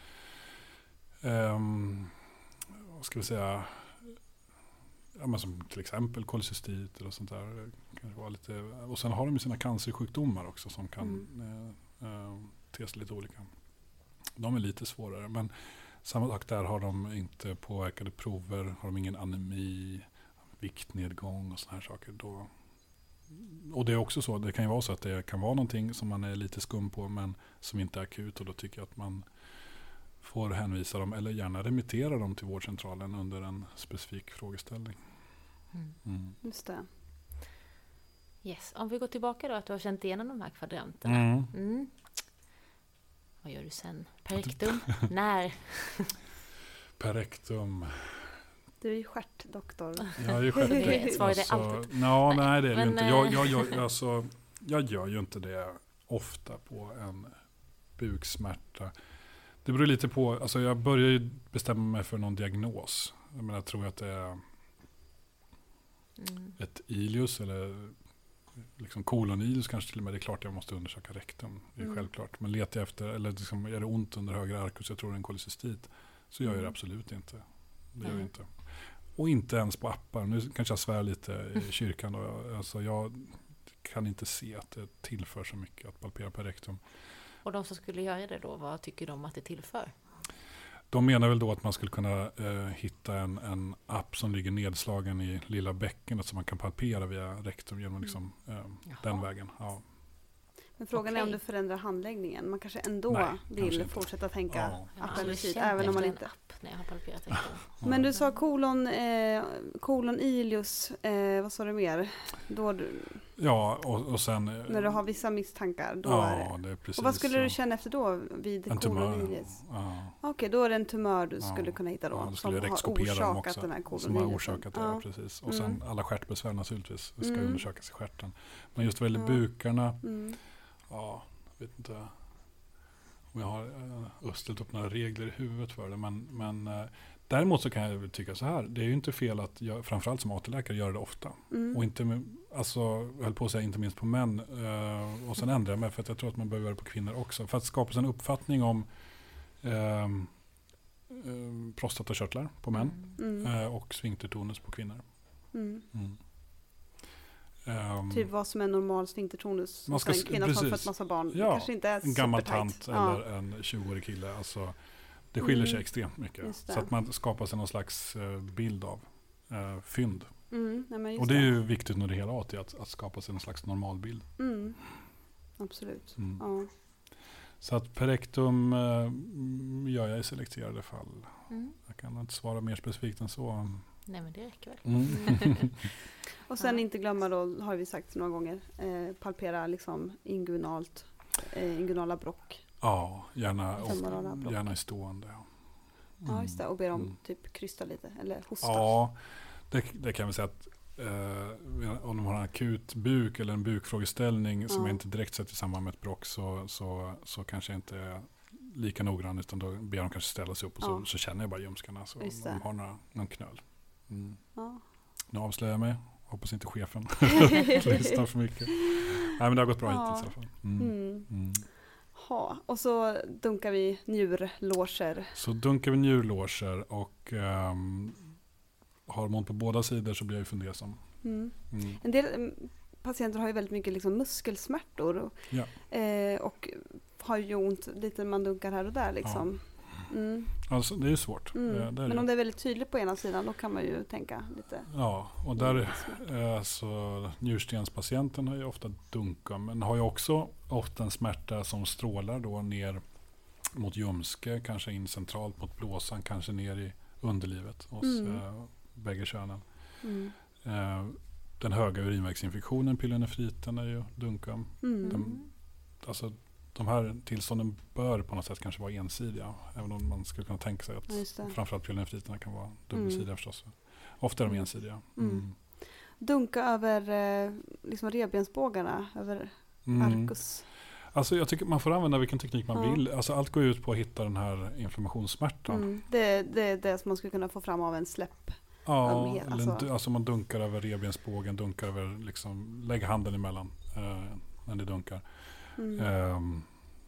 ehm, vad ska vi säga, ja, men som till exempel kolcystit och sånt där. Kanske var lite, och sen har de ju sina cancersjukdomar också som kan eh, eh, te sig lite olika. De är lite svårare, men samma sak där, har de inte påverkade prover, har de ingen anemi, viktnedgång och såna här saker. Då, och det är också så, det kan ju vara så att det kan vara någonting som man är lite skum på men som inte är akut, och då tycker jag att man får hänvisa dem eller gärna remittera dem till vårdcentralen under en specifik frågeställning. Mm. Mm. Just det. Yes. Om vi går tillbaka då, att du har känt igenom de här kvadranterna. Mm. Mm. Vad gör du sen? Perektum? När? Perektum. Du är ju stjärtdoktor. Jag är ju själv Det svaret är alltså, alltid. no, nej, nej, det är det ju Men, inte. Jag, eh, jag, jag, alltså, jag gör ju inte det ofta på en buksmärta. Det beror lite på, alltså jag börjar ju bestämma mig för någon diagnos. Jag menar, jag tror att det är Mm. ett ileus eller liksom kolonileus kanske till och med. Det är klart jag måste undersöka rektum. Det är Mm. självklart. Men letar jag efter, eller liksom, är det ont under högra arkus, jag tror det är en kolcystit, så gör jag det Mm. absolut inte. Det gör jag Nej. inte. Och inte ens på appar. Nu kanske jag svär lite i kyrkan då. Alltså jag kan inte se att det tillför så mycket att palpera per rektum. Och de som skulle göra det då, vad tycker de att det tillför? De menar väl då att man skulle kunna eh, hitta en, en app som ligger nedslagen i lilla bäckenet som man kan palpera via rektum genom liksom, eh, den vägen. Ja. Men frågan är om Okej. du förändrar handläggningen. Man kanske ändå Nej, kanske vill inte. fortsätta tänka Ja. Jag har aldrig appendicit, känt även om man efter inte... en app när jag har palperat rektum. Men du sa kolon, eh, kolon ileus, eh, vad sa du mer? Då du, Ja, och, och sen... eh, när du har vissa misstankar, då är ja, det... det är precis Och vad skulle så. du känna efter då vid En kolon tumör. ileus? Ja. Okej, då är det en tumör du Ja. skulle kunna hitta då, Ja, då som skulle jag har rekskopera dem orsakat också, den här kolon som har ileus. orsakat det, ja. Precis. Och sen Mm. alla stjärtbesvär naturligtvis, det ska Mm. undersökas i stjärten. Men just vad gäller Ja. bukarna, Mm. ja, jag vet inte om jag har uh, ställt upp några regler i huvudet för det, men, men uh, däremot så kan jag väl tycka så här, det är ju inte fel att jag, framförallt som A T-läkare, göra det ofta. Mm. Och inte, med, alltså, jag höll på att säga inte minst på män, uh, och sen ändrar jag mig för att jag tror att man behöver göra det på kvinnor också, för att skapa sig en uppfattning om um, um, prostatakörtlar på män. Mm. Eh, och sfinktertonus på kvinnor. Mm. Mm. Ehm, Typ vad som är normal sfinktertonus Man hos ska en s- kvinna som har precis. fött massa barn. Ja, Det kanske inte är en gammal supertajt. tant Ja. eller en tjugoårig kille. Alltså, det skiljer Mm. sig extremt mycket. Just det. Så att man skapar sig någon slags eh, bild av eh, fynd. Mm. Nej, men just Och det är ju viktigt under hela A T att, att skapa sig någon slags normalbild. Mm. Absolut. Mm. Ja. Så att perektum eh, mm, gör jag i selekterade fall. Mm. Jag kan inte svara mer specifikt än så. Nej, men det räcker väl. Mm. Och sen Ja. inte glömma då, har vi sagt några gånger, eh, palpera liksom inguinalt, eh, inguinala brock. Ja, gärna, Femorala och, block. gärna i stående. Ja. Ja, just det. Och be dem Mm. typ krysta lite, eller hosta. Ja, det, det kan vi säga att eh, om de har en akut buk eller en bukfrågeställning som Ja. jag inte direkt sätter i samband med ett brock, så, så, så kanske jag inte lika noggrann, utan då ber de kanske ställa sig upp och så, Ja. så känner jag bara ljumskarna. Så Just de det. har några, någon knöl. Mm. Ja. Nu avslöjar jag mig. Hoppas inte chefen lyssnar för mycket. Nej, men det har gått bra Ja. hittills i alla fall. Mm. Mm. Mm. Ha. Och så dunkar vi njurloger. Så dunkar vi njurloger och um, har man på båda sidor så blir jag ju fundersam. Mm. Mm. En del mm, patienter har ju väldigt mycket liksom muskelsmärtor och, Ja. eh, och har ju ont lite när man dunkar här och där liksom. Mm. Alltså, det är ju svårt. Mm. Det, det är Men det. om det är väldigt tydligt på ena sidan, då kan man ju tänka lite. Ja, och där eh, så njurstenspatienten har ju ofta dunka, men har ju också ofta en smärta som strålar då ner mot ljumske, kanske in centralt mot blåsan, kanske ner i underlivet hos Mm. eh, bägge könen. Mm. Eh, den höga urinvägsinfektionen, pyelonefriten, är ju dunka. Mm. De, alltså, de här tillstånden bör på något sätt kanske vara ensidiga, även om man skulle kunna tänka sig att Ja, just det. framförallt pyelonefriterna kan vara dubbelsidiga Mm. förstås. Ofta är de ensidiga. Mm. Mm. Dunka över eh, liksom revbensbågarna, över Mm. arkus. Alltså jag tycker man får använda vilken teknik man Ja. vill. Alltså allt går ut på att hitta den här inflammationssmärtan. Mm. Det, det är det som man skulle kunna få fram av en släpp. Ja, Ömhet, eller, alltså. alltså man dunkar över revbensbågen, dunkar över, liksom, lägger handen emellan eh, när det dunkar. Mm. Ehm,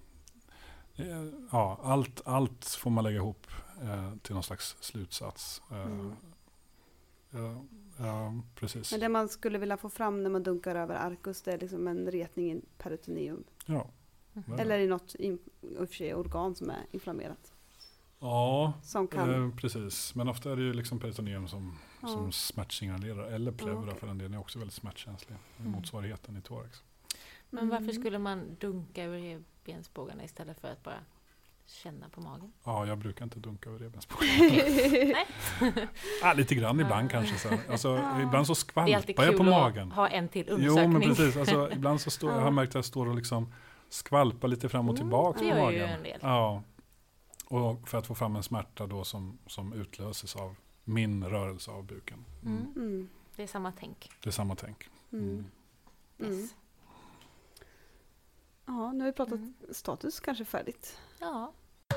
eh, ja, allt, allt får man lägga ihop eh, till någon slags slutsats. Eh, Mm. ja, ja, precis. Men det man skulle vilja få fram när man dunkar över arkus, det är liksom en retning i peritoneum. Ja. det är Eller det. i något in, i och för sig organ som är inflammerat. Ja, Som kan... eh, precis. Men ofta är det ju liksom peritoneum som, Ja. som smärtsignalerar. Eller pleura, Ja, okej. för den delen är också väldigt smärtkänslig. Mm. Motsvarigheten i thorax. Men varför Mm. skulle man dunka över revbensbågarna istället för att bara känna på magen? Ja, jag brukar inte dunka över revbensbågen. Nej. ah, lite grann ibland kanske. Så. Alltså, Ja. ibland så Det är alltid skvalpar jag kul på att magen. ha en till Jo, undersökning. men precis. Alltså, ibland så står, jag har Ja. märkt att jag står och liksom skvalpar lite fram och Mm, tillbaka det på gör ju magen. en del. Ja. Och för att få fram en smärta då som, som utlöses av min rörelse av buken. Mm. Mm. Mm. Det är samma tänk. Det är samma tänk. Mm. Mm. Mm. Yes. Ja, nu har vi pratat Mm. status kanske färdigt. Ja.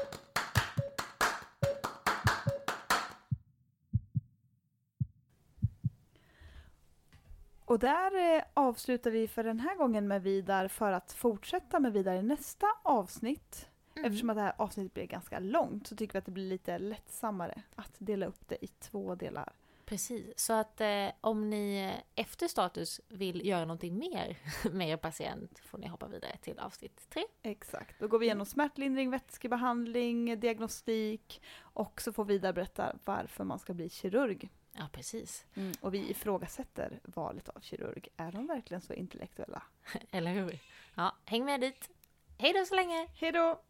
Och där eh, avslutar vi för den här gången med Vidar för att fortsätta med Vidar i nästa avsnitt. Mm. Eftersom att det här avsnittet blir ganska långt så tycker vi att det blir lite lättsammare att dela upp det i två delar. Precis, så att eh, om ni eh, efter status vill göra någonting mer med er patient får ni hoppa vidare till avsnitt tre. Exakt. Då går vi igenom smärtlindring, vätskebehandling, diagnostik och så får Vidar berätta varför man ska bli kirurg. Ja, precis. Mm. Och vi ifrågasätter valet av kirurg. Är de verkligen så intellektuella? Eller hur? Ja, häng med dit. Hej då så länge! Hej då!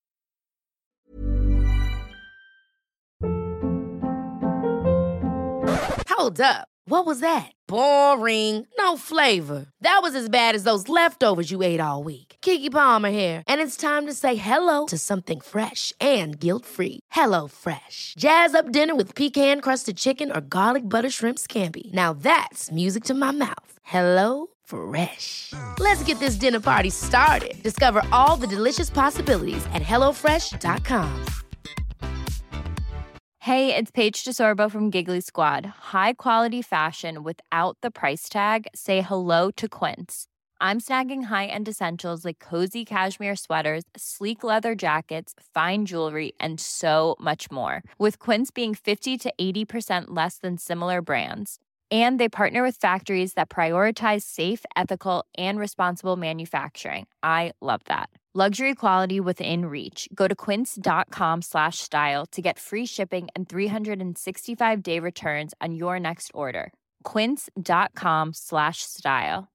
Hold up. What was that? Boring. No flavor. That was as bad as those leftovers you ate all week. Keke Palmer here, and it's time to say hello to something fresh and guilt-free. Hello Fresh. Jazz up dinner with pecan-crusted chicken or garlic butter shrimp scampi. Now that's music to my mouth. Hello Fresh. Let's get this dinner party started. Discover all the delicious possibilities at hello fresh dot com. Hey, it's Paige DeSorbo from Giggly Squad. High quality fashion without the price tag. Say hello to Quince. I'm snagging high-end essentials like cozy cashmere sweaters, sleek leather jackets, fine jewelry, and so much more. With Quince being fifty to eighty percent less than similar brands. And they partner with factories that prioritize safe, ethical, and responsible manufacturing. I love that. Luxury quality within reach. Go to quince.com slash style to get free shipping and three sixty-five day returns on your next order. Quince.com slash style.